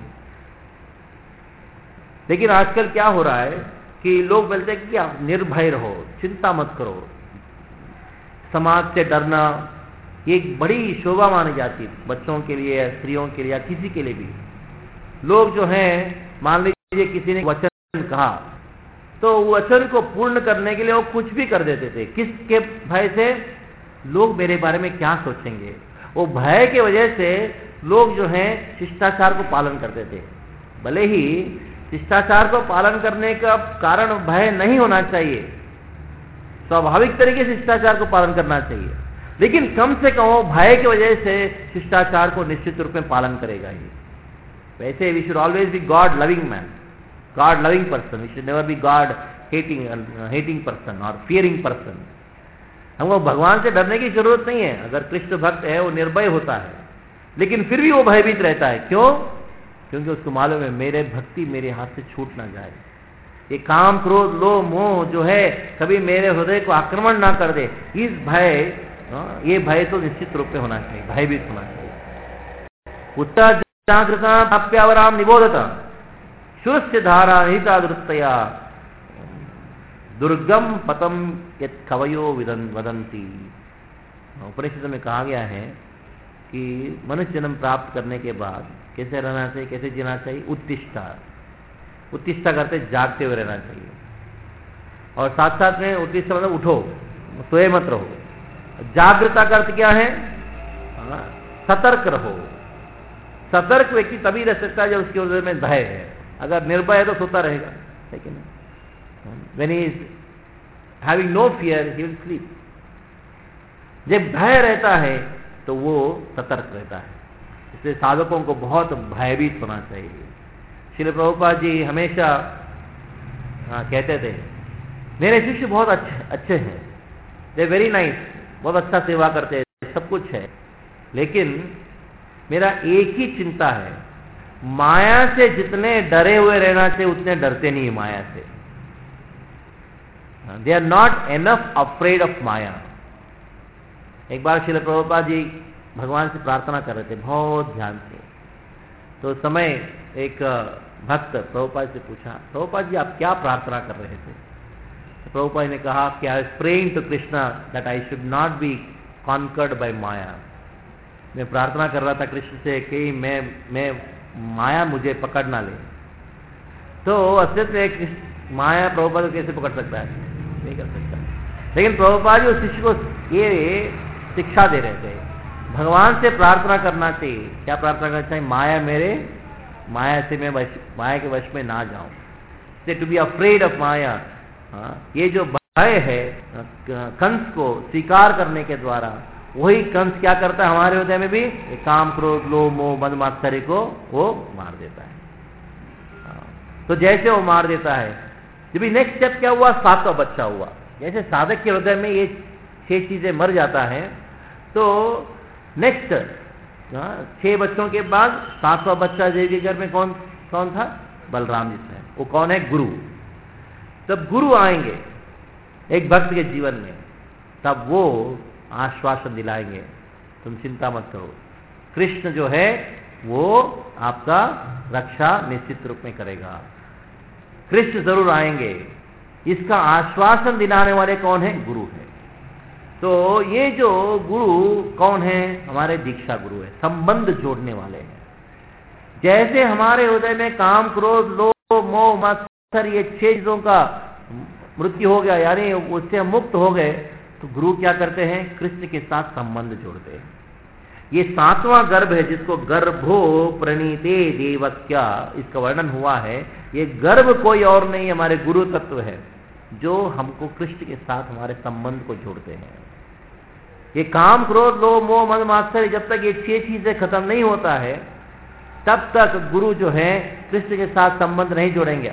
लेकिन आजकल क्या हो रहा है कि लोग बोलते हैं कि आप निर्भय रहो, चिंता मत करो। समाज से डरना ये एक बड़ी शोभा मानी जाती है, बच्चों के लिए, स्त्रियों के लिए, या किसी के लिए भी। लोग जो हैं, मान लीजिए किसी ने वचन कहा तो वचन को पूर्ण करने के लिए वो कुछ भी कर देते थे। किसके भय से? लोग मेरे बारे में क्या सोचेंगे। वो भय के वजह से लोग जो हैं शिष्टाचार को पालन करते थे। भले ही शिष्टाचार को पालन करने का कारण भय नहीं होना चाहिए, स्वाभाविक तरीके से शिष्टाचार को पालन करना चाहिए, लेकिन कम से कम भय की वजह से शिष्टाचार को निश्चित रूप में पालन करेगा ही। वैसे we should always be God loving man, God loving person, we should never be God hating person और फियरिंग पर्सन। हमको भगवान से डरने की जरूरत नहीं है। अगर कृष्ण भक्त है वो निर्भय होता है, लेकिन फिर भी वो भयभीत रहता है। क्यों? क्योंकि उसको मालूम है मेरे भक्ति मेरे हाथ से छूट ना जाए, ये काम, क्रोध, लोभ, मोह जो है कभी मेरे हृदय को आक्रमण ना कर दे। इस भय, ये भय तो निश्चित रूप में होना चाहिए, भयभीत होना चाहिए। उत्तर जागृता प्राप्यावराम निबोधता शुरस्य धारा निहिता दृष्टया दुर्गम पतम यत् कवयो वदंती। उपनिषद में कहा गया है कि मनुष्य जन्म प्राप्त करने के बाद कैसे रहना चाहिए, कैसे जीना चाहिए? उत्तिष्ठा करते जागते हुए रहना चाहिए। और साथ साथ में उत्तिष्ठा मतलब उठो, सोए मत रहो। जागृता का अर्थ क्या है? सतर्क रहो। सतर्क व्यक्ति तभी रह सकता है जब उसके हृदय में भय है। अगर निर्भय है तो सोता रहेगा, लेकिन when he is having no fear he will sleep। जब भय रहता है तो वो सतर्क रहता है। इसलिए साधकों को बहुत भयभीत होना चाहिए। श्रील प्रभुपाद जी हमेशा कहते थे मेरे शिष्य बहुत अच्छे हैं, दे वेरी नाइस, बहुत अच्छा सेवा करते हैं, सब कुछ है, लेकिन मेरा एक ही चिंता है, माया से जितने डरे हुए रहना चाहिए उतने डरते नहीं माया से। They are not enough afraid of maya. एक बार श्रील प्रभुपाद जी भगवान से प्रार्थना कर रहे थे बहुत ध्यान से। तो उस समय एक भक्त प्रभुपाद से पूछा, प्रभुपाद जी आप क्या प्रार्थना कर रहे थे? तो प्रभुपाद ने कहा कि I was praying to Krishna that I should not be conquered by maya. मैं प्रार्थना कर रहा था कृष्ण से कि मैं माया मुझे पकड़ ना ले। तो असलियत में माया प्रभुपाद को कैसे पकड़ सकता है? नहीं कर सकता। लेकिन प्रभुपाद जी उस शिष्य को ये शिक्षा दे रहे थे, भगवान से प्रार्थना करना चाहिए। क्या प्रार्थना करना चाहिए? माया से मैं माया के वश में ना जाऊं, से to be afraid of maya. ये जो भय है कंस को स्वीकार करने के द्वारा, वही कंस क्या करता है हमारे हृदय में भी काम क्रोध लोभ मोह मद मात्सर्य को वो मार देता है। तो जैसे वो मार देता है, जब नेक्स्ट स्टेप क्या हुआ? 7वां बच्चा हुआ। जैसे साधक के हृदय में ये 6 चीजें मर जाता है, तो नेक्स्ट 6 बच्चों के बाद 7वां बच्चा देवी के घर में कौन था? बलराम जी से। वो कौन है? गुरु। तब गुरु आएंगे एक भक्त के जीवन में, तब वो आश्वासन दिलाएंगे, तुम चिंता मत करो, कृष्ण जो है वो आपका रक्षा निश्चित रूप में करेगा, कृष्ण जरूर आएंगे। इसका आश्वासन दिलाने वाले कौन है? गुरु है। तो ये जो गुरु कौन है? हमारे दीक्षा गुरु है, संबंध जोड़ने वाले हैं। जैसे हमारे हृदय में काम क्रोध लोभ मोह मत्सर ये 6 चीजों का मृत्यु हो गया, यानी उससे हम मुक्त हो गए, तो गुरु क्या करते हैं? कृष्ण के साथ संबंध जोड़ते हैं। ये 7वां गर्भ है जिसको गर्भो प्रणीते देवक्या इसका वर्णन हुआ है। ये गर्भ कोई और नहीं, हमारे गुरु तत्व है जो हमको कृष्ण के साथ हमारे संबंध को जोड़ते हैं। ये काम क्रोध लोभ मोह मद मात्सर्य जब तक ये 6 चीजें खत्म नहीं होता है, तब तक गुरु जो है कृष्ण के साथ संबंध नहीं जोड़ेंगे।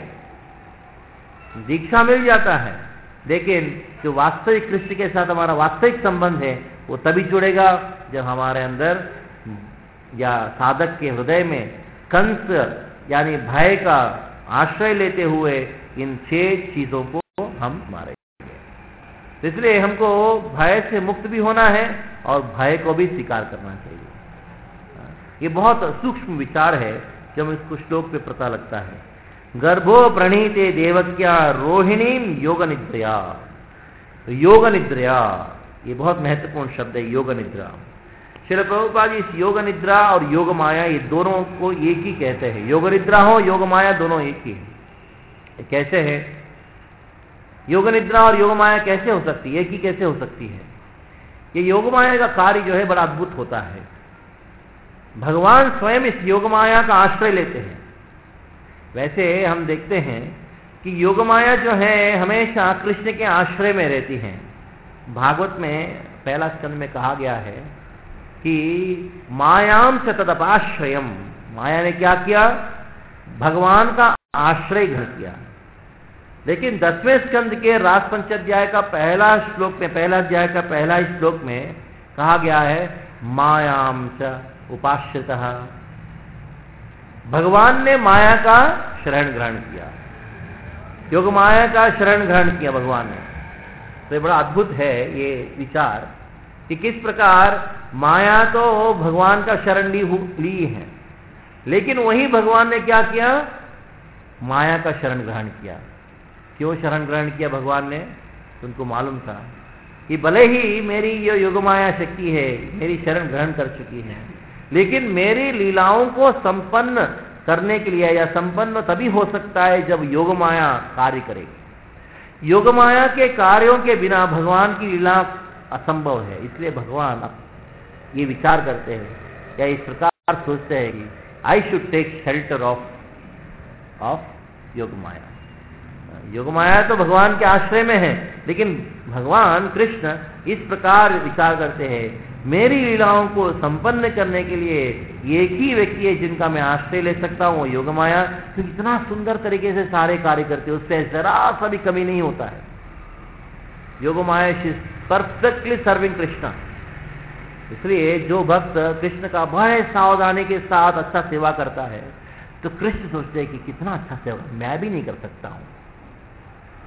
दीक्षा मिल जाता है, लेकिन जो वास्तविक कृष्ण के साथ हमारा वास्तविक संबंध है वो तभी जुड़ेगा जब हमारे अंदर या साधक के हृदय में कंस यानी भय का आश्रय लेते हुए इन 6 चीजों को हम मारेंगे। इसलिए हमको भय से मुक्त भी होना है और भय को भी स्वीकार करना चाहिए। ये बहुत सूक्ष्म विचार है जब इसको श्लोक पे पता लगता है। गर्भो प्रणीते देवक्या रोहिणीम योग निद्रया। योग निद्रया ये बहुत महत्वपूर्ण शब्द है, योग निद्रा। श्रील प्रभुपाद जी इस योग निद्रा और योग माया ये दोनों को एक ही कहते हैं। योग निद्रा हो योग माया दोनों एक ही है। कैसे है? योग निद्रा और योग माया कैसे हो सकती है? एक ही कैसे हो सकती है? ये योग माया का कार्य जो है बड़ा अद्भुत होता है। भगवान स्वयं इस योग माया का आश्रय लेते हैं। वैसे हम देखते हैं कि योग माया जो है हमेशा कृष्ण के आश्रय में रहती हैं। भागवत में पहला स्कंद में कहा गया है कि मायाम च तदपाश्रयम, माया ने क्या किया? भगवान का आश्रय ग्रहण किया। लेकिन 10वें स्कंद के रासपंचाध्याय का पहला श्लोक में, पहला अध्याय का पहला ही श्लोक में कहा गया है मायाम च उपाश्रितः। भगवान ने माया का शरण ग्रहण किया, योग माया का शरण ग्रहण किया भगवान ने। तो ये बड़ा अद्भुत है ये विचार कि किस प्रकार माया तो भगवान का शरण ली है, लेकिन वही भगवान ने क्या किया? माया का शरण ग्रहण किया। क्यों शरण ग्रहण किया भगवान ने? उनको मालूम था कि भले ही मेरी ये योग माया शक्ति है, मेरी शरण ग्रहण कर चुकी है, लेकिन मेरी लीलाओं को संपन्न करने के लिए या संपन्न तभी हो सकता है जब योग माया कार्य करेगी। योग माया के कार्यों के बिना भगवान की लीला असंभव है। इसलिए भगवान ये विचार करते हैं या इस प्रकार सोचते हैं कि I should take shelter of Yogamaya. योग माया तो भगवान के आश्रय में है, लेकिन भगवान कृष्ण इस प्रकार विचार करते हैं मेरी लीलाओं को संपन्न करने के लिए एक ही व्यक्ति है जिनका मैं आश्रय ले सकता हूँ, योग माया। तो इतना सुंदर तरीके से सारे कार्य करते हैं, उससे जरा सा भी कमी नहीं होता है। Yogamaya is perfectly serving Krishna. इसलिए जो भक्त कृष्ण का बड़े सावधानी के साथ अच्छा सेवा करता है, तो कृष्ण सोचते हैं कि कितना अच्छा सेवा मैं भी नहीं कर सकता हूँ।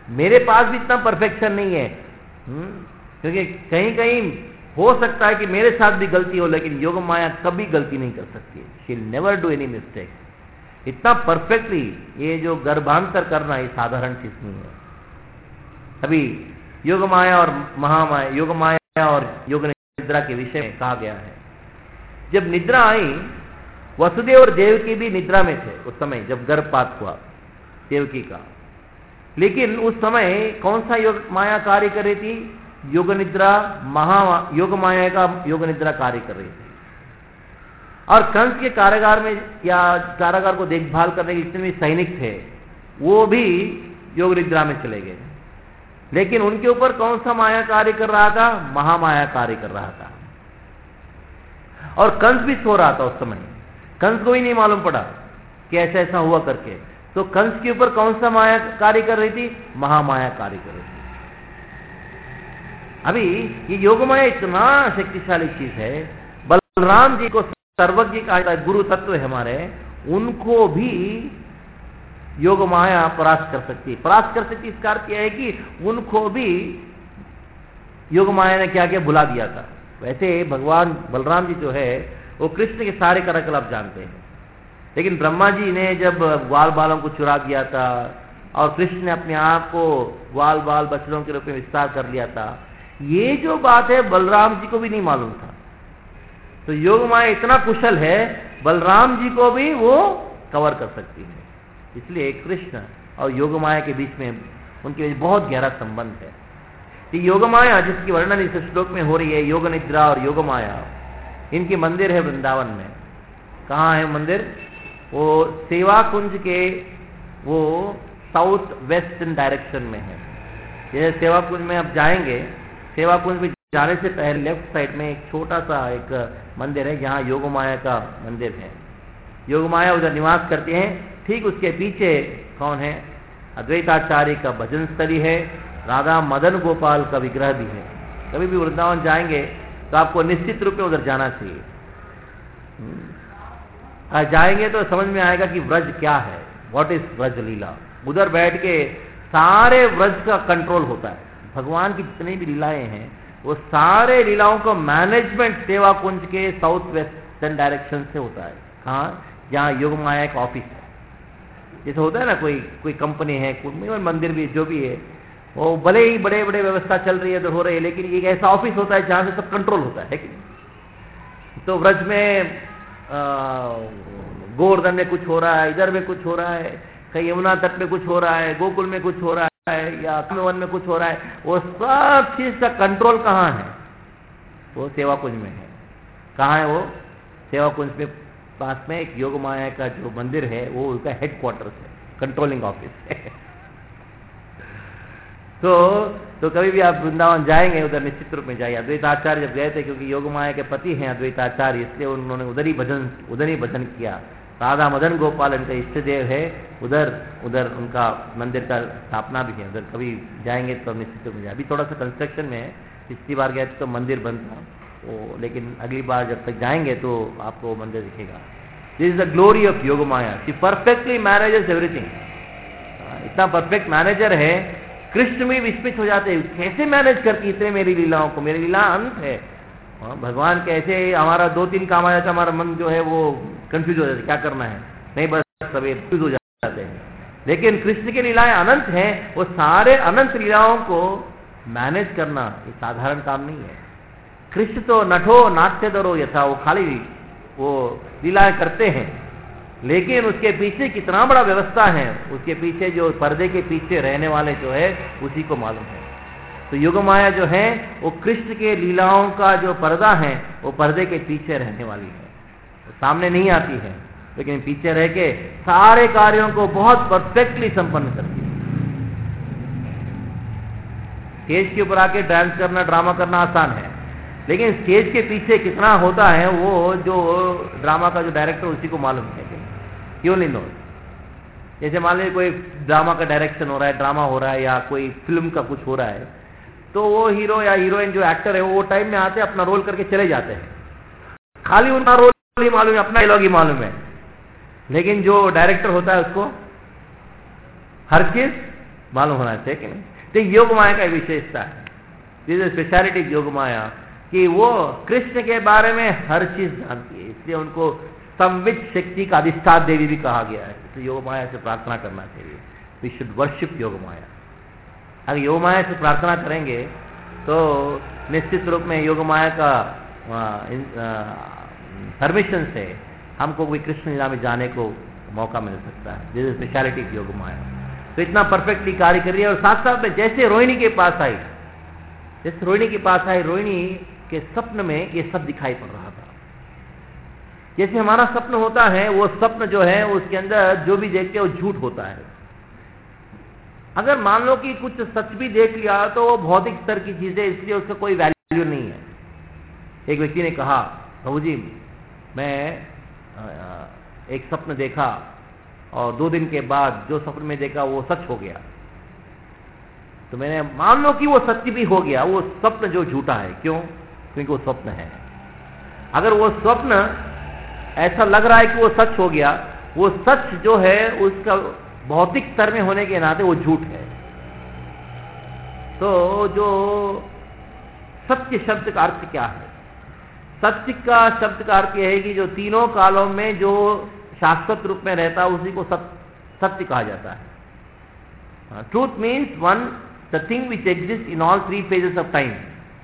मेरे पास भी इतना परफेक्शन नहीं है, क्योंकि कहीं कहीं हो सकता है कि मेरे साथ भी गलती हो, लेकिन योग माया कभी गलती नहीं कर सकती है। She will never do any mistake. इतना परफेक्टली ये जो गर्भांतर करना ये साधारण चीज नहीं है। अभी योग माया और महामाया, योग माया और योग निद्रा के विषय में कहा गया है। जब निद्रा आई, वसुदेव और देवकी भी निद्रा में थे उस समय जब गर्भपात हुआ देवकी का, लेकिन उस समय कौन सा योग माया कार्य कर रही थी? योग निद्रा, योग माया का योग निद्रा कार्य कर रही थी। और कंस के कारागार में या कारागार को देखभाल करने के जितने भी सैनिक थे वो भी योग निद्रा में चले गए, लेकिन उनके ऊपर कौन सा माया कार्य कर रहा था? महामाया कार्य कर रहा था। और कंस भी सो रहा था उस समय, कंस को ही नहीं मालूम पड़ा कि ऐसा ऐसा हुआ करके। तो कंस के ऊपर कौन सा माया कार्य कर रही थी? महामाया कार्य कर रही थी। अभी ये योग माया इतना शक्तिशाली चीज है, बलराम जी को सर्वज्ञ कहा जाता है, गुरु तत्व है हमारे, उनको भी योग माया परास्त कर सकती है। परास्त कर सकती इसका अर्थ यह है कि उनको भी योग माया ने क्या क्या भुला दिया था। वैसे भगवान बलराम जी जो है वो कृष्ण के सारे क्रियाकलाप जानते हैं, लेकिन ब्रह्मा जी ने जब ग्वाल बालों को चुरा दिया था और कृष्ण ने अपने आप को ग्वाल बाल बछड़ों के रूप में विस्तार कर लिया था, ये जो बात है बलराम जी को भी नहीं मालूम था। तो योग माया इतना कुशल है, बलराम जी को भी वो कवर कर सकती है। इसलिए कृष्ण और योग माया के बीच में उनके बीच बहुत गहरा संबंध है। कि योग माया जिसकी वर्णन इस श्लोक में हो रही है, योग निद्रा और योग माया, इनके मंदिर है वृंदावन में। कहाँ है मंदिर? वो सेवा कुंज के वो साउथ वेस्टर्न डायरेक्शन में है। जैसे सेवा कुंज में आप जाएंगे, सेवा कुंज में जाने से पहले लेफ्ट साइड में एक छोटा सा एक मंदिर है जहाँ योग माया का मंदिर है। योग माया उधर निवास करते हैं। ठीक उसके पीछे कौन है? अद्वैताचार्य का भजन स्थली है, राधा मदन गोपाल का विग्रह भी है। कभी भी वृंदावन जाएंगे तो आपको निश्चित रूप में उधर जाना चाहिए। जाएंगे तो समझ में आएगा कि व्रज क्या है, व्हाट इज व्रज लीला। उधर बैठ के सारे व्रज का कंट्रोल होता है। भगवान की जितनी भी लीलाएं हैं वो सारे लीलाओं का मैनेजमेंट सेवा कुंज के साउथ वेस्टर्न डायरेक्शन से होता है। कहाँ? जहाँ योग माया एक ऑफिस है। जैसे होता है ना, कोई कंपनी है, कोई मंदिर भी, जो भी है, वो भले ही बड़े बड़े व्यवस्था चल रही है, इधर हो रही है, लेकिन एक ऐसा ऑफिस होता है जहाँ से सब कंट्रोल होता है कि नहीं? तो व्रज में गोवर्धन में कुछ हो रहा है, इधर में कुछ हो रहा है, कहीं यमुना तट में कुछ हो रहा है, गोकुल में कुछ हो रहा है, या वन में कुछ हो रहा है, वो सब चीज का कंट्रोल कहाँ है? वो सेवा कुंज में है। कहाँ है वो? सेवा कुंज में पास में एक योग माया का जो मंदिर है वो उसका हेडक्वार्टर्स है, कंट्रोलिंग ऑफिस है। तो कभी भी आप वृंदावन जाएंगे उधर निश्चित रूप में जाइए। अद्वैताचार्य जब गए थे, क्योंकि योग माया के पति हैं अद्वैताचार्य, इसलिए उन्होंने उधर ही भजन किया। राधा मदन गोपाल इनका इष्ट देव है, उधर उनका मंदिर का स्थापना भी है। उधर कभी जाएंगे तो निश्चित रूप में जाए। अभी थोड़ा सा कंस्ट्रक्शन में है, पिछली बार गए तो मंदिर बंद था, लेकिन अगली बार जब तक जाएंगे तो आपको मंदिर दिखेगा। This is the glory of Yogamaya. She perfectly manages everything. इतना परफेक्ट मैनेजर है, कृष्ण में विस्मित हो जाते हैं, कैसे मैनेज करती इतने मेरी लीलाओं को? मेरी लीला अंत है। भगवान कैसे, हमारा 2-3 काम आ जाता, हमारा मन जो है वो कंफ्यूज हो जाता है, क्या करना है, नहीं बस सभी कंफ्यूज हो जाते हैं। लेकिन कृष्ण की लीलाएं अनंत हैं, वो सारे अनंत लीलाओं को मैनेज करना ये साधारण काम नहीं है। कृष्ण तो नठो नाट्य दरो यथा, वो खाली वो लीलाएं करते हैं, लेकिन उसके पीछे कितना बड़ा व्यवस्था है, उसके पीछे जो पर्दे के पीछे रहने वाले जो है उसी को मालूम है। तो योग माया जो है वो कृष्ण के लीलाओं का जो पर्दा है वो पर्दे के पीछे रहने वाली है, वो सामने नहीं आती है, लेकिन पीछे रह के सारे कार्यों को बहुत परफेक्टली संपन्न करती है। स्टेज के ऊपर आके डांस करना, ड्रामा करना आसान है, लेकिन स्टेज के पीछे कितना होता है वो जो ड्रामा का जो डायरेक्टर उसी को मालूम है। क्यों नहीं नो? जैसे मान लीजिए कोई ड्रामा का डायरेक्शन हो रहा है, ड्रामा हो रहा है, या कोई फिल्म का कुछ हो रहा है, तो वो हीरो या हीरोइन जो एक्टर है वो टाइम में आते अपना रोल करके चले जाते हैं, खाली उनका रोल ही मालूम है, अपना डायलॉग ही मालूम है। लेकिन जो डायरेक्टर होता है उसको हर चीज मालूम होना चाहिए कि नहीं। तो योग माया का विशेषता है, दिस इज स्पेशलिटी योग माया, कि वो कृष्ण के बारे में हर चीज जानती है, इसलिए उनको संवित शक्ति का अधिष्ठान देवी भी कहा गया है। तो योग माया से प्रार्थना करना चाहिए, वी शुड वर्शिप योग माया। अगर योग माया से प्रार्थना करेंगे तो निश्चित रूप में योग माया का परमिशन से हमको भी कृष्ण लीला में जाने को मौका मिल सकता है। दिस इज स्पेशलिटी योग माया। तो इतना परफेक्टली कार्य कर रही है। और साथ साथ में जैसे रोहिणी के पास आई, रोहिणी के स्वप्न में ये सब दिखाई पड़ रहा था। जैसे हमारा स्वप्न होता है, वो स्वप्न जो है उसके अंदर जो भी देखते हैं वो झूठ होता है। अगर मान लो कि कुछ सच भी देख लिया तो वो भौतिक स्तर की चीजें, इसलिए उसका कोई वैल्यू नहीं है। एक व्यक्ति ने कहा, प्रभु जी मैं एक स्वप्न देखा और 2 दिन के बाद जो स्वप्न में देखा वो सच हो गया। तो मैंने मान लो कि वो सत्य भी हो गया, वो स्वप्न जो झूठा है। क्यों? क्योंकि वो स्वप्न है। अगर वो स्वप्न ऐसा लग रहा है कि वो सच हो गया, वो सच जो है उसका भौतिक स्तर में होने के नाते वो झूठ है। तो जो सत्य शब्द का अर्थ क्या है? सत्य का शब्द का अर्थ यह है कि जो तीनों कालों में जो शाश्वत रूप में रहता है उसी को सत्य कहा जाता है। Truth means one the thing which exist in all 3 phases of time,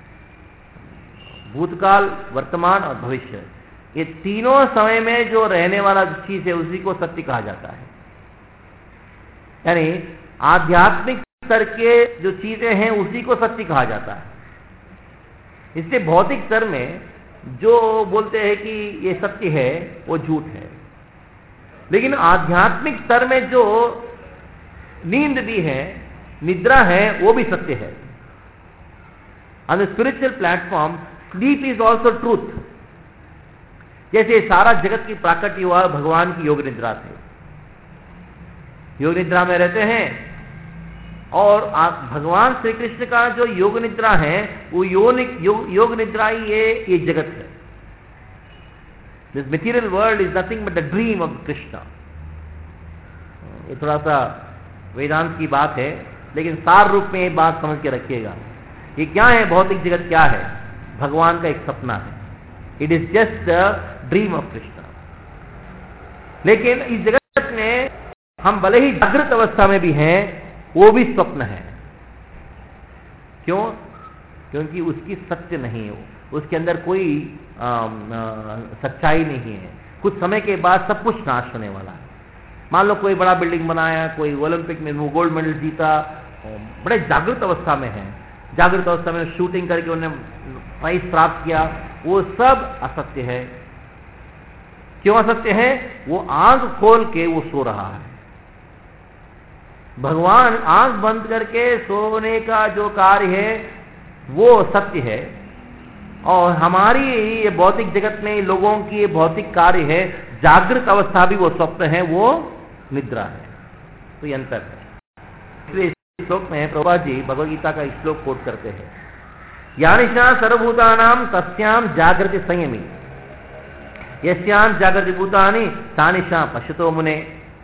भूतकाल, वर्तमान और भविष्य। ये तीनों समय में जो रहने वाला चीज है उसी को सत्य कहा जाता है। यानी आध्यात्मिक स्तर के जो चीजें हैं उसी को सत्य कहा जाता है। इसलिए भौतिक स्तर में जो बोलते हैं कि ये सत्य है वो झूठ है। लेकिन आध्यात्मिक स्तर में जो नींद भी है, निद्रा है, वो भी सत्य है। On the spiritual platform sleep is also truth. जैसे सारा जगत की प्राकट्य हुआ भगवान की योग निद्रा से। योग निद्रा में रहते हैं और भगवान श्री कृष्ण का जो योग निद्रा है वो योग निद्रा ही ये जगत है। This material world is nothing but the dream of Krishna. ये थोड़ा सा वेदांत की बात है, लेकिन सार रूप में ये बात समझ के रखिएगा। ये क्या है? भौतिक जगत क्या है? भगवान का एक सपना है। It is just the dream of Krishna. लेकिन इस जगत में हम भले ही जागृत अवस्था में भी हैं, वो भी स्वप्न है। क्यों? क्योंकि उसकी सत्य नहीं है, उसके अंदर कोई सच्चाई नहीं है। कुछ समय के बाद सब कुछ नाश होने वाला है। मान लो कोई बड़ा बिल्डिंग बनाया, कोई ओलंपिक में वो गोल्ड मेडल जीता, बड़े जागृत अवस्था में है, जागृत अवस्था में शूटिंग करके उन्होंने प्राइज प्राप्त किया, वो सब असत्य है। क्यों असत्य है? वो आंख खोल के वो सो रहा है। भगवान आंख बंद करके सोने का जो कार्य है वो सत्य है, और हमारी ये भौतिक जगत में लोगों की ये भौतिक कार्य है, जागृत अवस्था भी वो स्वप्न है, वो निद्रा है। तो ये अंतर है। इसलिए इस श्लोक में प्रभुपाद जी भगवद गीता का एक श्लोक कोट करते हैं, यानिशा सर्वभूतानां तस्याम जागृति संयमी यस्याम जागृति भूतानि तानिशा पश्यतो मुने।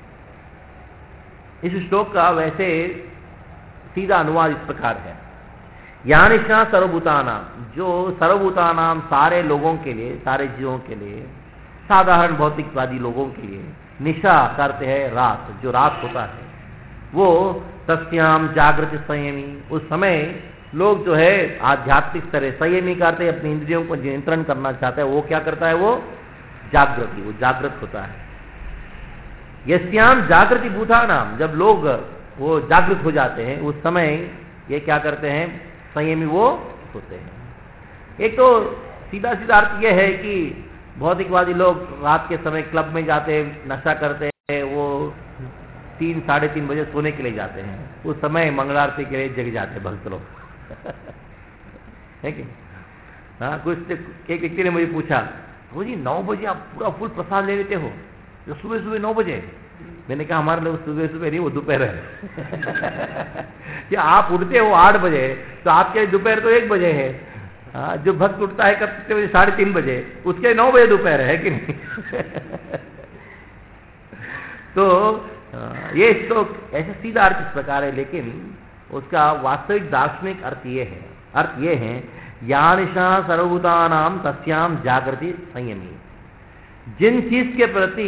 इस श्लोक का वैसे सीधा अनुवाद इस प्रकार है, यानिशा सर्वभूतानां, जो सर्वभूतानां सारे लोगों के लिए, सारे जीवों के लिए, साधारण भौतिकवादी लोगों के लिए, निशा करते हैं रात, जो रात होता है वो तस्याम जागृति संयमी, उस समय लोग जो है आध्यात्मिक स्तर संयमी करते हैं, अपनी इंद्रियों को नियंत्रण करना चाहता है, वो क्या करता है? वो जागृति, वो जागृत होता है। यस्याम जागृति भूतानाम, जब लोग वो जागृत हो जाते हैं उस समय ये क्या करते हैं? संयमी वो होते हैं। एक तो सीधा सीधा अर्थ यह है कि भौतिकवादी लोग रात के समय क्लब में जाते हैं, नशा करते हैं, वो 3 साढ़े 3 बजे सोने के लिए जाते हैं, उस समय मंगलारती के लिए जग जाते हैं भक्त लोग है कि? हाँ, कुछ एक व्यक्ति ने मुझे पूछा, वो जी 9 बजे आप पूरा फुल प्रसाद ले लेते हो, तो सुबह सुबह 9 बजे? मैंने कहा हमारे लोग सुबह सुबह नहीं, वो दोपहर है कि आप उठते हो 8 बजे, तो आपके दोपहर तो 1 बजे है। हाँ, जो भक्त उठता है कब कितने बजे? 3:30 बजे, उसके 9 बजे दोपहर है कि नहीं तो ये श्लोक ऐसे सीधा अर्थ इस प्रकार है, लेकिन उसका वास्तविक दार्शनिक अर्थ ये है यानिशा सर्वभूतानां तस्याम जागृति संयमी। जिन चीज के प्रति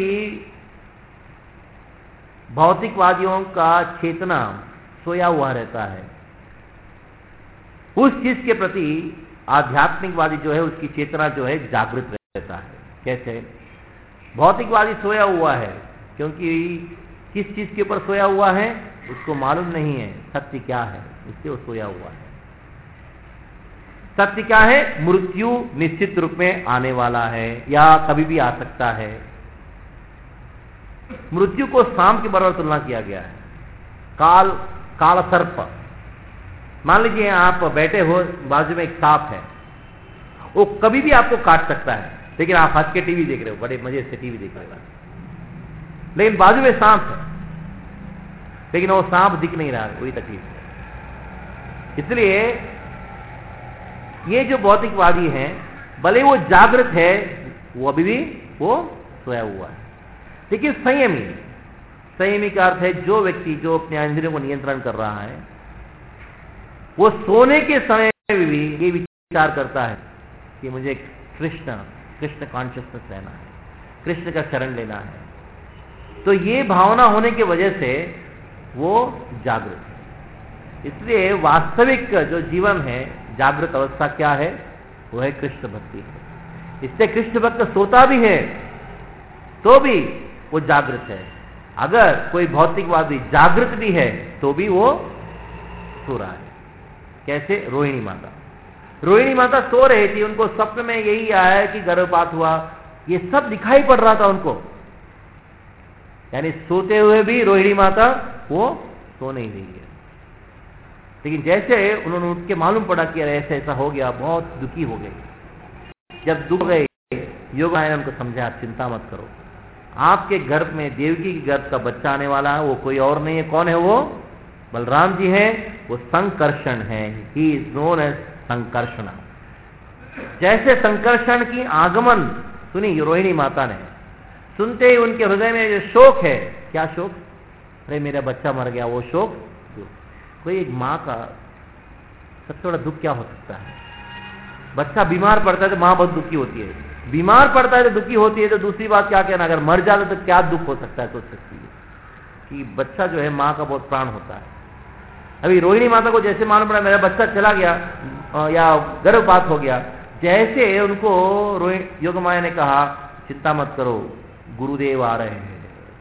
भौतिकवादियों का चेतना सोया हुआ रहता है, उस चीज के प्रति आध्यात्मिकवादी जो है उसकी चेतना जो है जागृत रहता है। कैसे? भौतिकवादी सोया हुआ है क्योंकि किस चीज के ऊपर सोया हुआ है उसको मालूम नहीं है सत्य क्या है, इसलिए वो सोया हुआ है। सत्य क्या है? मृत्यु निश्चित रूप में आने वाला है या कभी भी आ सकता है। मृत्यु को सांप के बराबर तुलना किया गया है। काल सर्प, मान लीजिए आप बैठे हो, बाजू में एक सांप है, वो कभी भी आपको काट सकता है, लेकिन आप हंस के टीवी देख रहे हो, बड़े मजे से टीवी देख रहे हो, लेकिन बाजू में सांप है, लेकिन वो सांप दिख नहीं रहा है, वही तकलीफ है। इसलिए ये जो भौतिकवादी हैं, भले वो जागृत है, वो अभी भी वो सोया हुआ है। लेकिन संयमी का अर्थ है जो व्यक्ति जो अपने इंद्रियों को नियंत्रण कर रहा है, वो सोने के समय में भी ये विचार करता है कि मुझे कृष्ण कॉन्शियसनेस रहना है, कृष्ण का शरण लेना है। तो ये भावना होने की वजह से वो जागृत है। इसलिए वास्तविक जो जीवन है, जागृत अवस्था क्या है? वो है कृष्ण भक्ति है। इससे कृष्ण भक्त सोता भी है तो भी वो जागृत है। अगर कोई भौतिकवादी जागृत भी है तो भी वो सो रहा है। कैसे? रोहिणी माता सो रही थी, उनको स्वप्न में यही आया कि गर्भपात हुआ, ये सब दिखाई पड़ रहा था उनको, यानी सोते हुए भी रोहिणी माता वो सो नहीं रही है। लेकिन जैसे उन्होंने उठ के मालूम पड़ा कि ऐसा ऐसा हो गया, बहुत दुखी हो गए। जब दुख गए, योगा ने उनको समझा चिंता मत करो, आपके गर्भ में देवकी के गर्भ का बच्चा आने वाला है, वो कोई और नहीं है। कौन है वो? बलराम जी हैं, वो संकर्षण है। He is known as Sankarshan. जैसे संकर्षण की आगमन सुनी रोहिणी माता ने, सुनते ही उनके हृदय में जो शोक है, क्या शोक? अरे मेरा बच्चा मर गया, वो शोक। कोई एक माँ का सबसे बड़ा दुख क्या हो सकता है? बच्चा बीमार पड़ता है तो माँ बहुत दुखी होती है, बीमार पड़ता है तो दुखी होती है, तो दूसरी बात क्या कहना, अगर मर जाता तो क्या दुख हो सकता है? सोच सकती है कि बच्चा जो है माँ का बहुत प्राण होता है। अभी रोहिणी माता को जैसे मालूम पड़ा मेरा बच्चा चला गया या गर्भपात हो गया, जैसे उनको योगमाया ने कहा चिंता मत करो, गुरुदेव आ रहे हैं,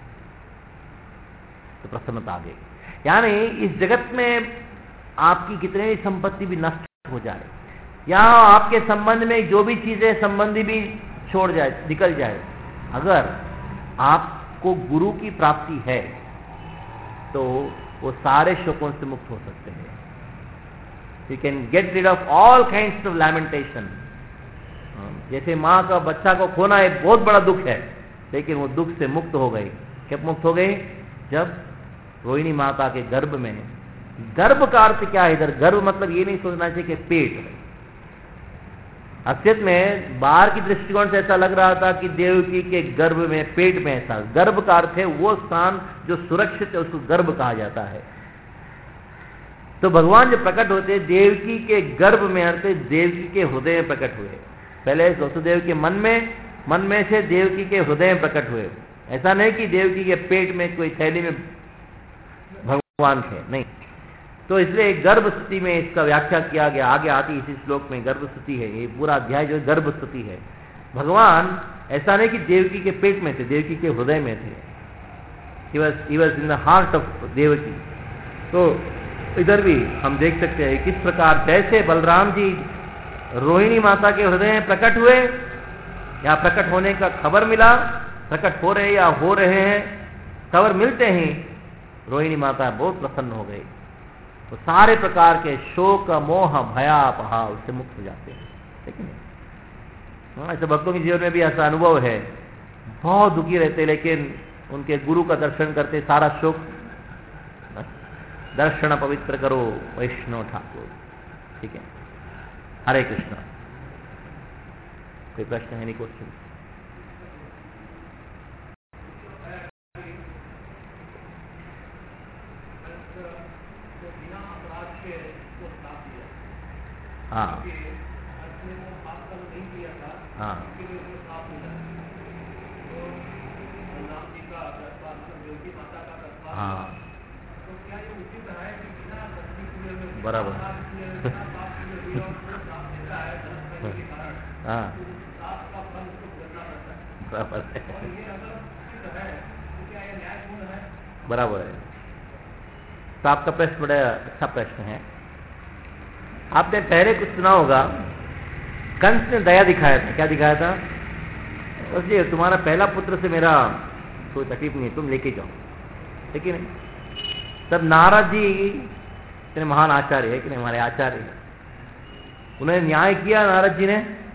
तो प्रसन्नता आ गई। यानी इस जगत में आपकी कितनी भी संपत्ति भी नष्ट हो जाए, या आपके संबंध में जो भी चीजें संबंधी भी छोड़ जाए, निकल जाए, अगर आपको गुरु की प्राप्ति है तो वो सारे शोकों से मुक्त हो सकते हैं। You can get rid of all kinds of lamentation. जैसे माँ का बच्चा को खोना एक बहुत बड़ा दुख है, लेकिन वो दुख से मुक्त हो गई। कब मुक्त हो गई? जब रोहिणी माता के गर्भ में, गर्भ का अर्थ क्या है इधर? गर्भ मतलब ये नहीं सोचना चाहिए कि पेट है। असलियत में बाहर की दृष्टिकोण से ऐसा लग रहा था कि देवकी के गर्भ में, पेट में ऐसा। गर्भ का अर्थ है वो स्थान जो सुरक्षित है, उसको गर्भ कहा जाता है। तो भगवान जो प्रकट होते हैं देवकी के गर्भ में, अर्थ देवकी के हृदय में प्रकट हुए। पहले वसुदेव के मन में से देवकी के हृदय में प्रकट हुए। ऐसा नहीं कि देवकी के पेट में कोई थैली में भगवान थे, नहीं। तो इसलिए गर्भ स्तुति में इसका व्याख्या किया गया, आगे आती इसी श्लोक में गर्भ स्तुति है। ये पूरा अध्याय जो गर्भ स्तुति है। भगवान ऐसा नहीं कि देवकी के पेट में थे, देवकी के हृदय में थे। He was in the heart of Devaki. तो इधर भी हम देख सकते हैं किस प्रकार जैसे बलराम जी रोहिणी माता के हृदय में प्रकट हुए, या प्रकट होने का खबर मिला, प्रकट हो रहे या हो रहे हैं, खबर मिलते ही रोहिणी माता बहुत प्रसन्न हो गई। तो सारे प्रकार के शोक, मोह, भयापहा उससे मुक्त हो जाते हैं। लेकिन ऐसे भक्तों के जीवन में भी ऐसा अनुभव है, बहुत दुखी रहते, लेकिन उनके गुरु का दर्शन करते सारा शोक, दर्शन पवित्र करो वैष्णव ठाकुर। ठीक है, हरे कृष्ण। कोई प्रश्न है? नहीं क्वेश्चन? हाँ हाँ बराबर हाँ बराबर है, बराबर है। तो आपका प्रश्न बड़ा अच्छा प्रश्न है। आपने पहले कुछ सुना होगा, कंस ने दया दिखाया था। क्या दिखाया था? इसलिए तुम्हारा पहला पुत्र से मेरा कोई तकलीफ नहीं है, तुम लेके जाओ, है कि नहीं? तब नारद जी इतने महान आचार्य है कि नहीं, हमारे आचार्य, उन्होंने न्याय किया। नारद जी ने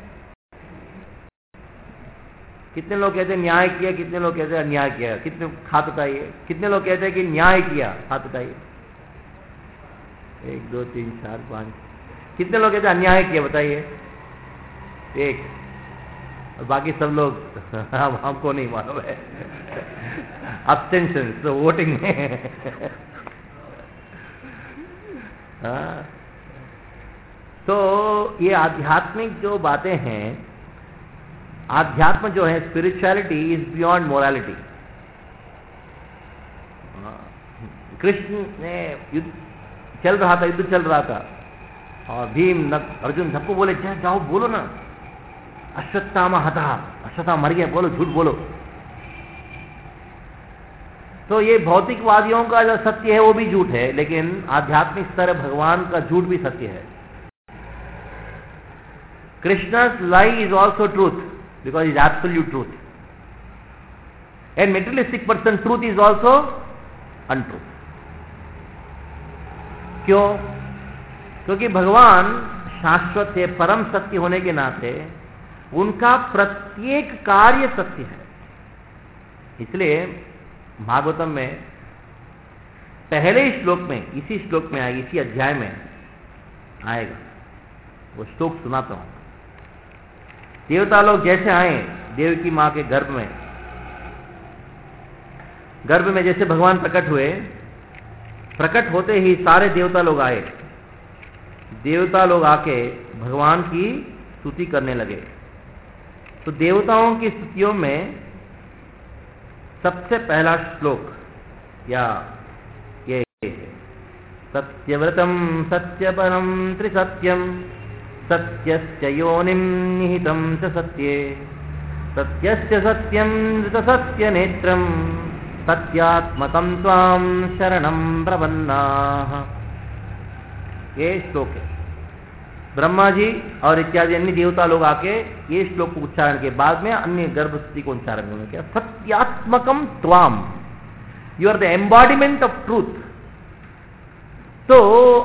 कितने लोग कहते हैं न्याय किया, कितने लोग कहते हैं अन्याय किया? कितने हाथ उठाइए। कितने लोग कहते हैं कि न्याय किया? हाथ उठाइए। 1 2 3 4 5। कितने लोग कहते हैं अन्याय किया? बताइए। 1। और बाकी सब लोग हमको नहीं मालूम है। अब्सटेंशन, तो वोटिंग में हाँ। तो ये आध्यात्मिक जो बातें हैं, आध्यात्म जो है, spirituality is beyond morality. Krishna ने युद्ध चल रहा था, युद्ध चल रहा था, और भीम अर्जुन सबको बोले जाओ बोलो ना, अश्वत्थामा हता, अश्वत्थामा मर गया, बोलो, झूठ बोलो। तो ये भौतिकवादियों का जो सत्य है वो भी झूठ है, लेकिन आध्यात्मिक स्तर भगवान का झूठ भी सत्य है। Krishna's lie is also truth because it's absolute truth. And materialistic person truth is also untruth. क्यों? क्योंकि भगवान शाश्वत है, परम सत्य होने के नाते उनका प्रत्येक कार्य सत्य है। इसलिए भागवतम में पहले श्लोक में, इसी श्लोक में आएगा, इसी अध्याय में आएगा, वो श्लोक सुनाता हूं। देवता लोग जैसे आए देव की मां के गर्भ में जैसे भगवान प्रकट हुए, प्रकट होते ही सारे देवता लोग आए। देवता लोग आके भगवान की स्तुति करने लगे। तो देवताओं की स्तुतियों में सबसे पहला श्लोक या ये सत्यव्रतम सत्यपरम त्रिसत्यम सत्यस्य योनिं निहितं च सत्ये सत्यस्य सत्यं ऋतसत्य नेत्रं सत्यात्मकं त्वां शरणं प्रपन्नाः। ये श्लोक है। ब्रह्मा जी और इत्यादि अन्य देवता लोग आके ये श्लोक को उच्चारण के बाद में अन्य गर्भस्तुति को उच्चारण करने क्या, सत्यात्मकम त्वाम, you are the embodiment of truth. तो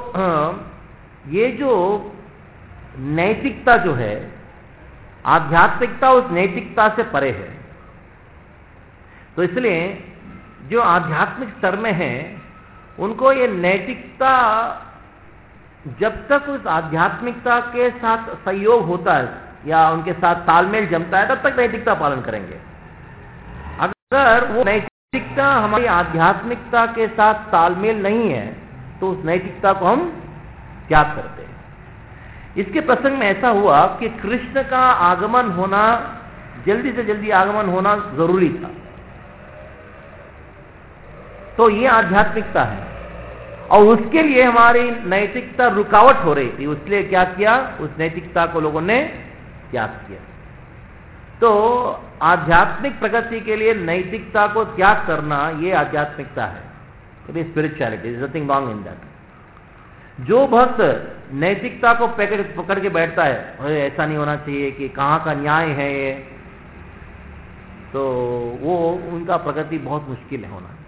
ये जो नैतिकता जो है, आध्यात्मिकता उस नैतिकता से परे है। तो इसलिए जो आध्यात्मिक स्तर में है उनको ये नैतिकता, जब तक उस आध्यात्मिकता के साथ सहयोग होता है या उनके साथ तालमेल जमता है, तब तक नैतिकता पालन करेंगे। अगर वो नैतिकता हमारी आध्यात्मिकता के साथ तालमेल नहीं है तो उस नैतिकता को हम त्याग करते हैं। इसके प्रसंग में ऐसा हुआ कि कृष्ण का आगमन होना, जल्दी से जल्दी आगमन होना जरूरी था। तो ये आध्यात्मिकता है और उसके लिए हमारी नैतिकता रुकावट हो रही थी, इसलिए क्या किया, उस नैतिकता को लोगों ने त्याग किया। तो आध्यात्मिक प्रगति के लिए नैतिकता को त्याग करना ये आध्यात्मिकता है, spirituality, nothing wrong in that. जो भक्त नैतिकता को पकड़ के बैठता है, ऐसा नहीं होना चाहिए, कि कहाँ का न्याय है ये, तो वो उनका प्रगति बहुत मुश्किल है होना।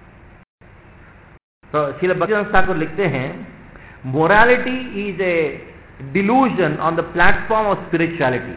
तो श्रील भक्तिवेदांत ठाकुर लिखते हैं, morality is a delusion on the platform of spirituality.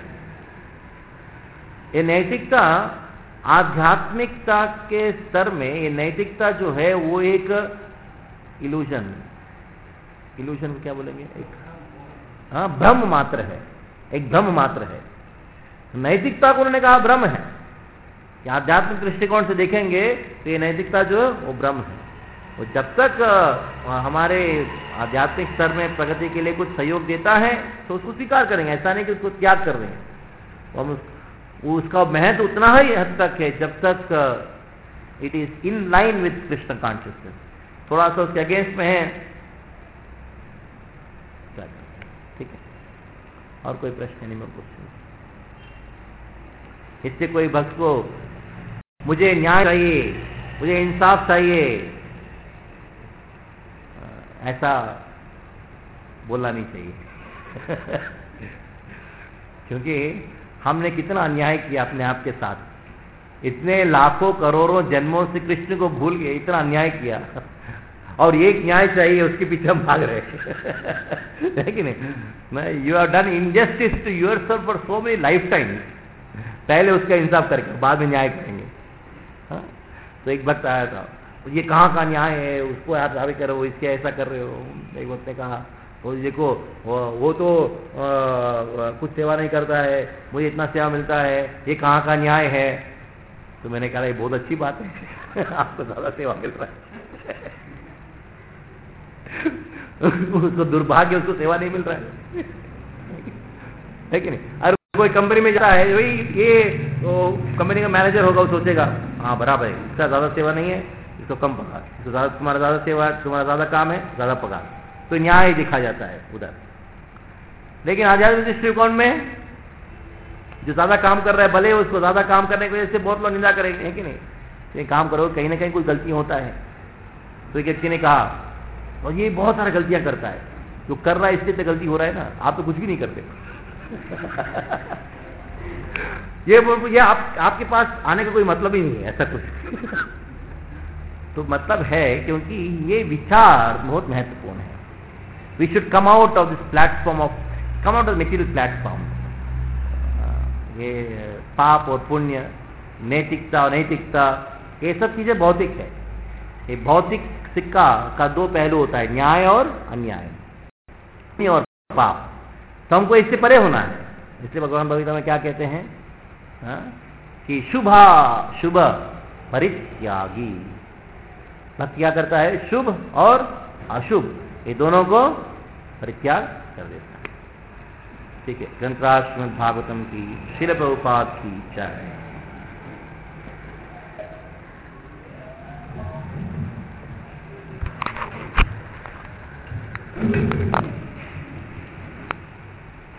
ये नैतिकता आध्यात्मिकता के स्तर में, ये नैतिकता जो है वो एक इल्यूजन क्या बोलेंगे, एक भ्रम मात्र है, एक भ्रम मात्र है। नैतिकता को उन्होंने कहा भ्रम है। आध्यात्मिक दृष्टिकोण से देखेंगे तो ये नैतिकता जो है वो भ्रम है। और जब तक हमारे आध्यात्मिक स्तर में प्रगति के लिए कुछ सहयोग देता है तो उसको स्वीकार करेंगे, ऐसा नहीं कि उसको त्याग कर रहे हैं। उसका महत्व उतना ही हद तक है जब तक it is in line with Krishna consciousness. थोड़ा सा उसके अगेंस्ट में है, ठीक है। और कोई प्रश्न नहीं मैं पूछूं? इससे कोई भक्त को मुझे न्याय चाहिए, मुझे इंसाफ चाहिए, ऐसा बोलना नहीं चाहिए क्योंकि हमने कितना अन्याय किया अपने आप के साथ, इतने लाखों करोड़ों जन्मों से कृष्ण को भूल गए, इतना अन्याय किया और एक न्याय चाहिए उसके पीछे हम भाग रहे है कि नहीं? You have done injustice to yourself for so many life time. पहले उसका इंसाफ करके बाद में न्याय करेंगे। हाँ? तो एक वक्त आया था, ये कहाँ का न्याय है, उसको आप दावे कर रहे हो, इसके ऐसा कर रहे हो। एक वक्त ने कहा वो देखो वो तो कुछ सेवा नहीं करता है, मुझे इतना सेवा मिलता है, ये कहाँ का न्याय है? तो मैंने कहा ये बहुत अच्छी बात है आपको ज्यादा सेवा मिल रहा है उसको दुर्भाग्य, उसको सेवा नहीं मिल रहा है कि नहीं? अरे कोई कंपनी में जा रहा है, वही ये तो कंपनी का मैनेजर होगा, वो सोचेगा हाँ बराबर है, इसका ज्यादा सेवा नहीं है, इसको कम पगार, इसको ज्यादा, तुम्हारा ज्यादा सेवा, तुम्हारा ज्यादा काम है, ज्यादा पगार, तो न्याय दिखा जाता है उधर। लेकिन आध्यात्मिक दृष्टिकोण में जो ज्यादा काम कर रहा है, भले उसको ज्यादा काम करने की वजह से बहुत लोग निंदा करेंगे, है कि नहीं? ये काम करो, कहीं ना कहीं कोई गलती होता है। तो एक व्यक्ति ने कहा, और ये बहुत सारी गलतियां करता है, जो कर रहा है इसलिए तो गलती हो रहा है ना, आप तो कुछ भी नहीं करते ये आपके पास आने का कोई मतलब ही नहीं है, ऐसा कुछ तो मतलब है, क्योंकि ये विचार बहुत महत्वपूर्ण है। We should come out of this platform come out of material platform. ये पाप और पुण्य, नैतिकता और नैतिकता, ये सब चीजें भौतिक है। ये भौतिक सिक्का का दो पहलू होता है, न्याय और अन्याय और पाप। तो हमको इससे परे होना है। इसलिए भगवान भगवद्गीता में क्या कहते हैं? कि शुभा शुभ परित्यागी। भक्त क्या करता है? शुभ और अशुभ ये दोनों को परित्याग कर देता है। ठीक है। ग्रंथराज श्रीमद् भागवतम की, श्रील प्रभुपाद की जय।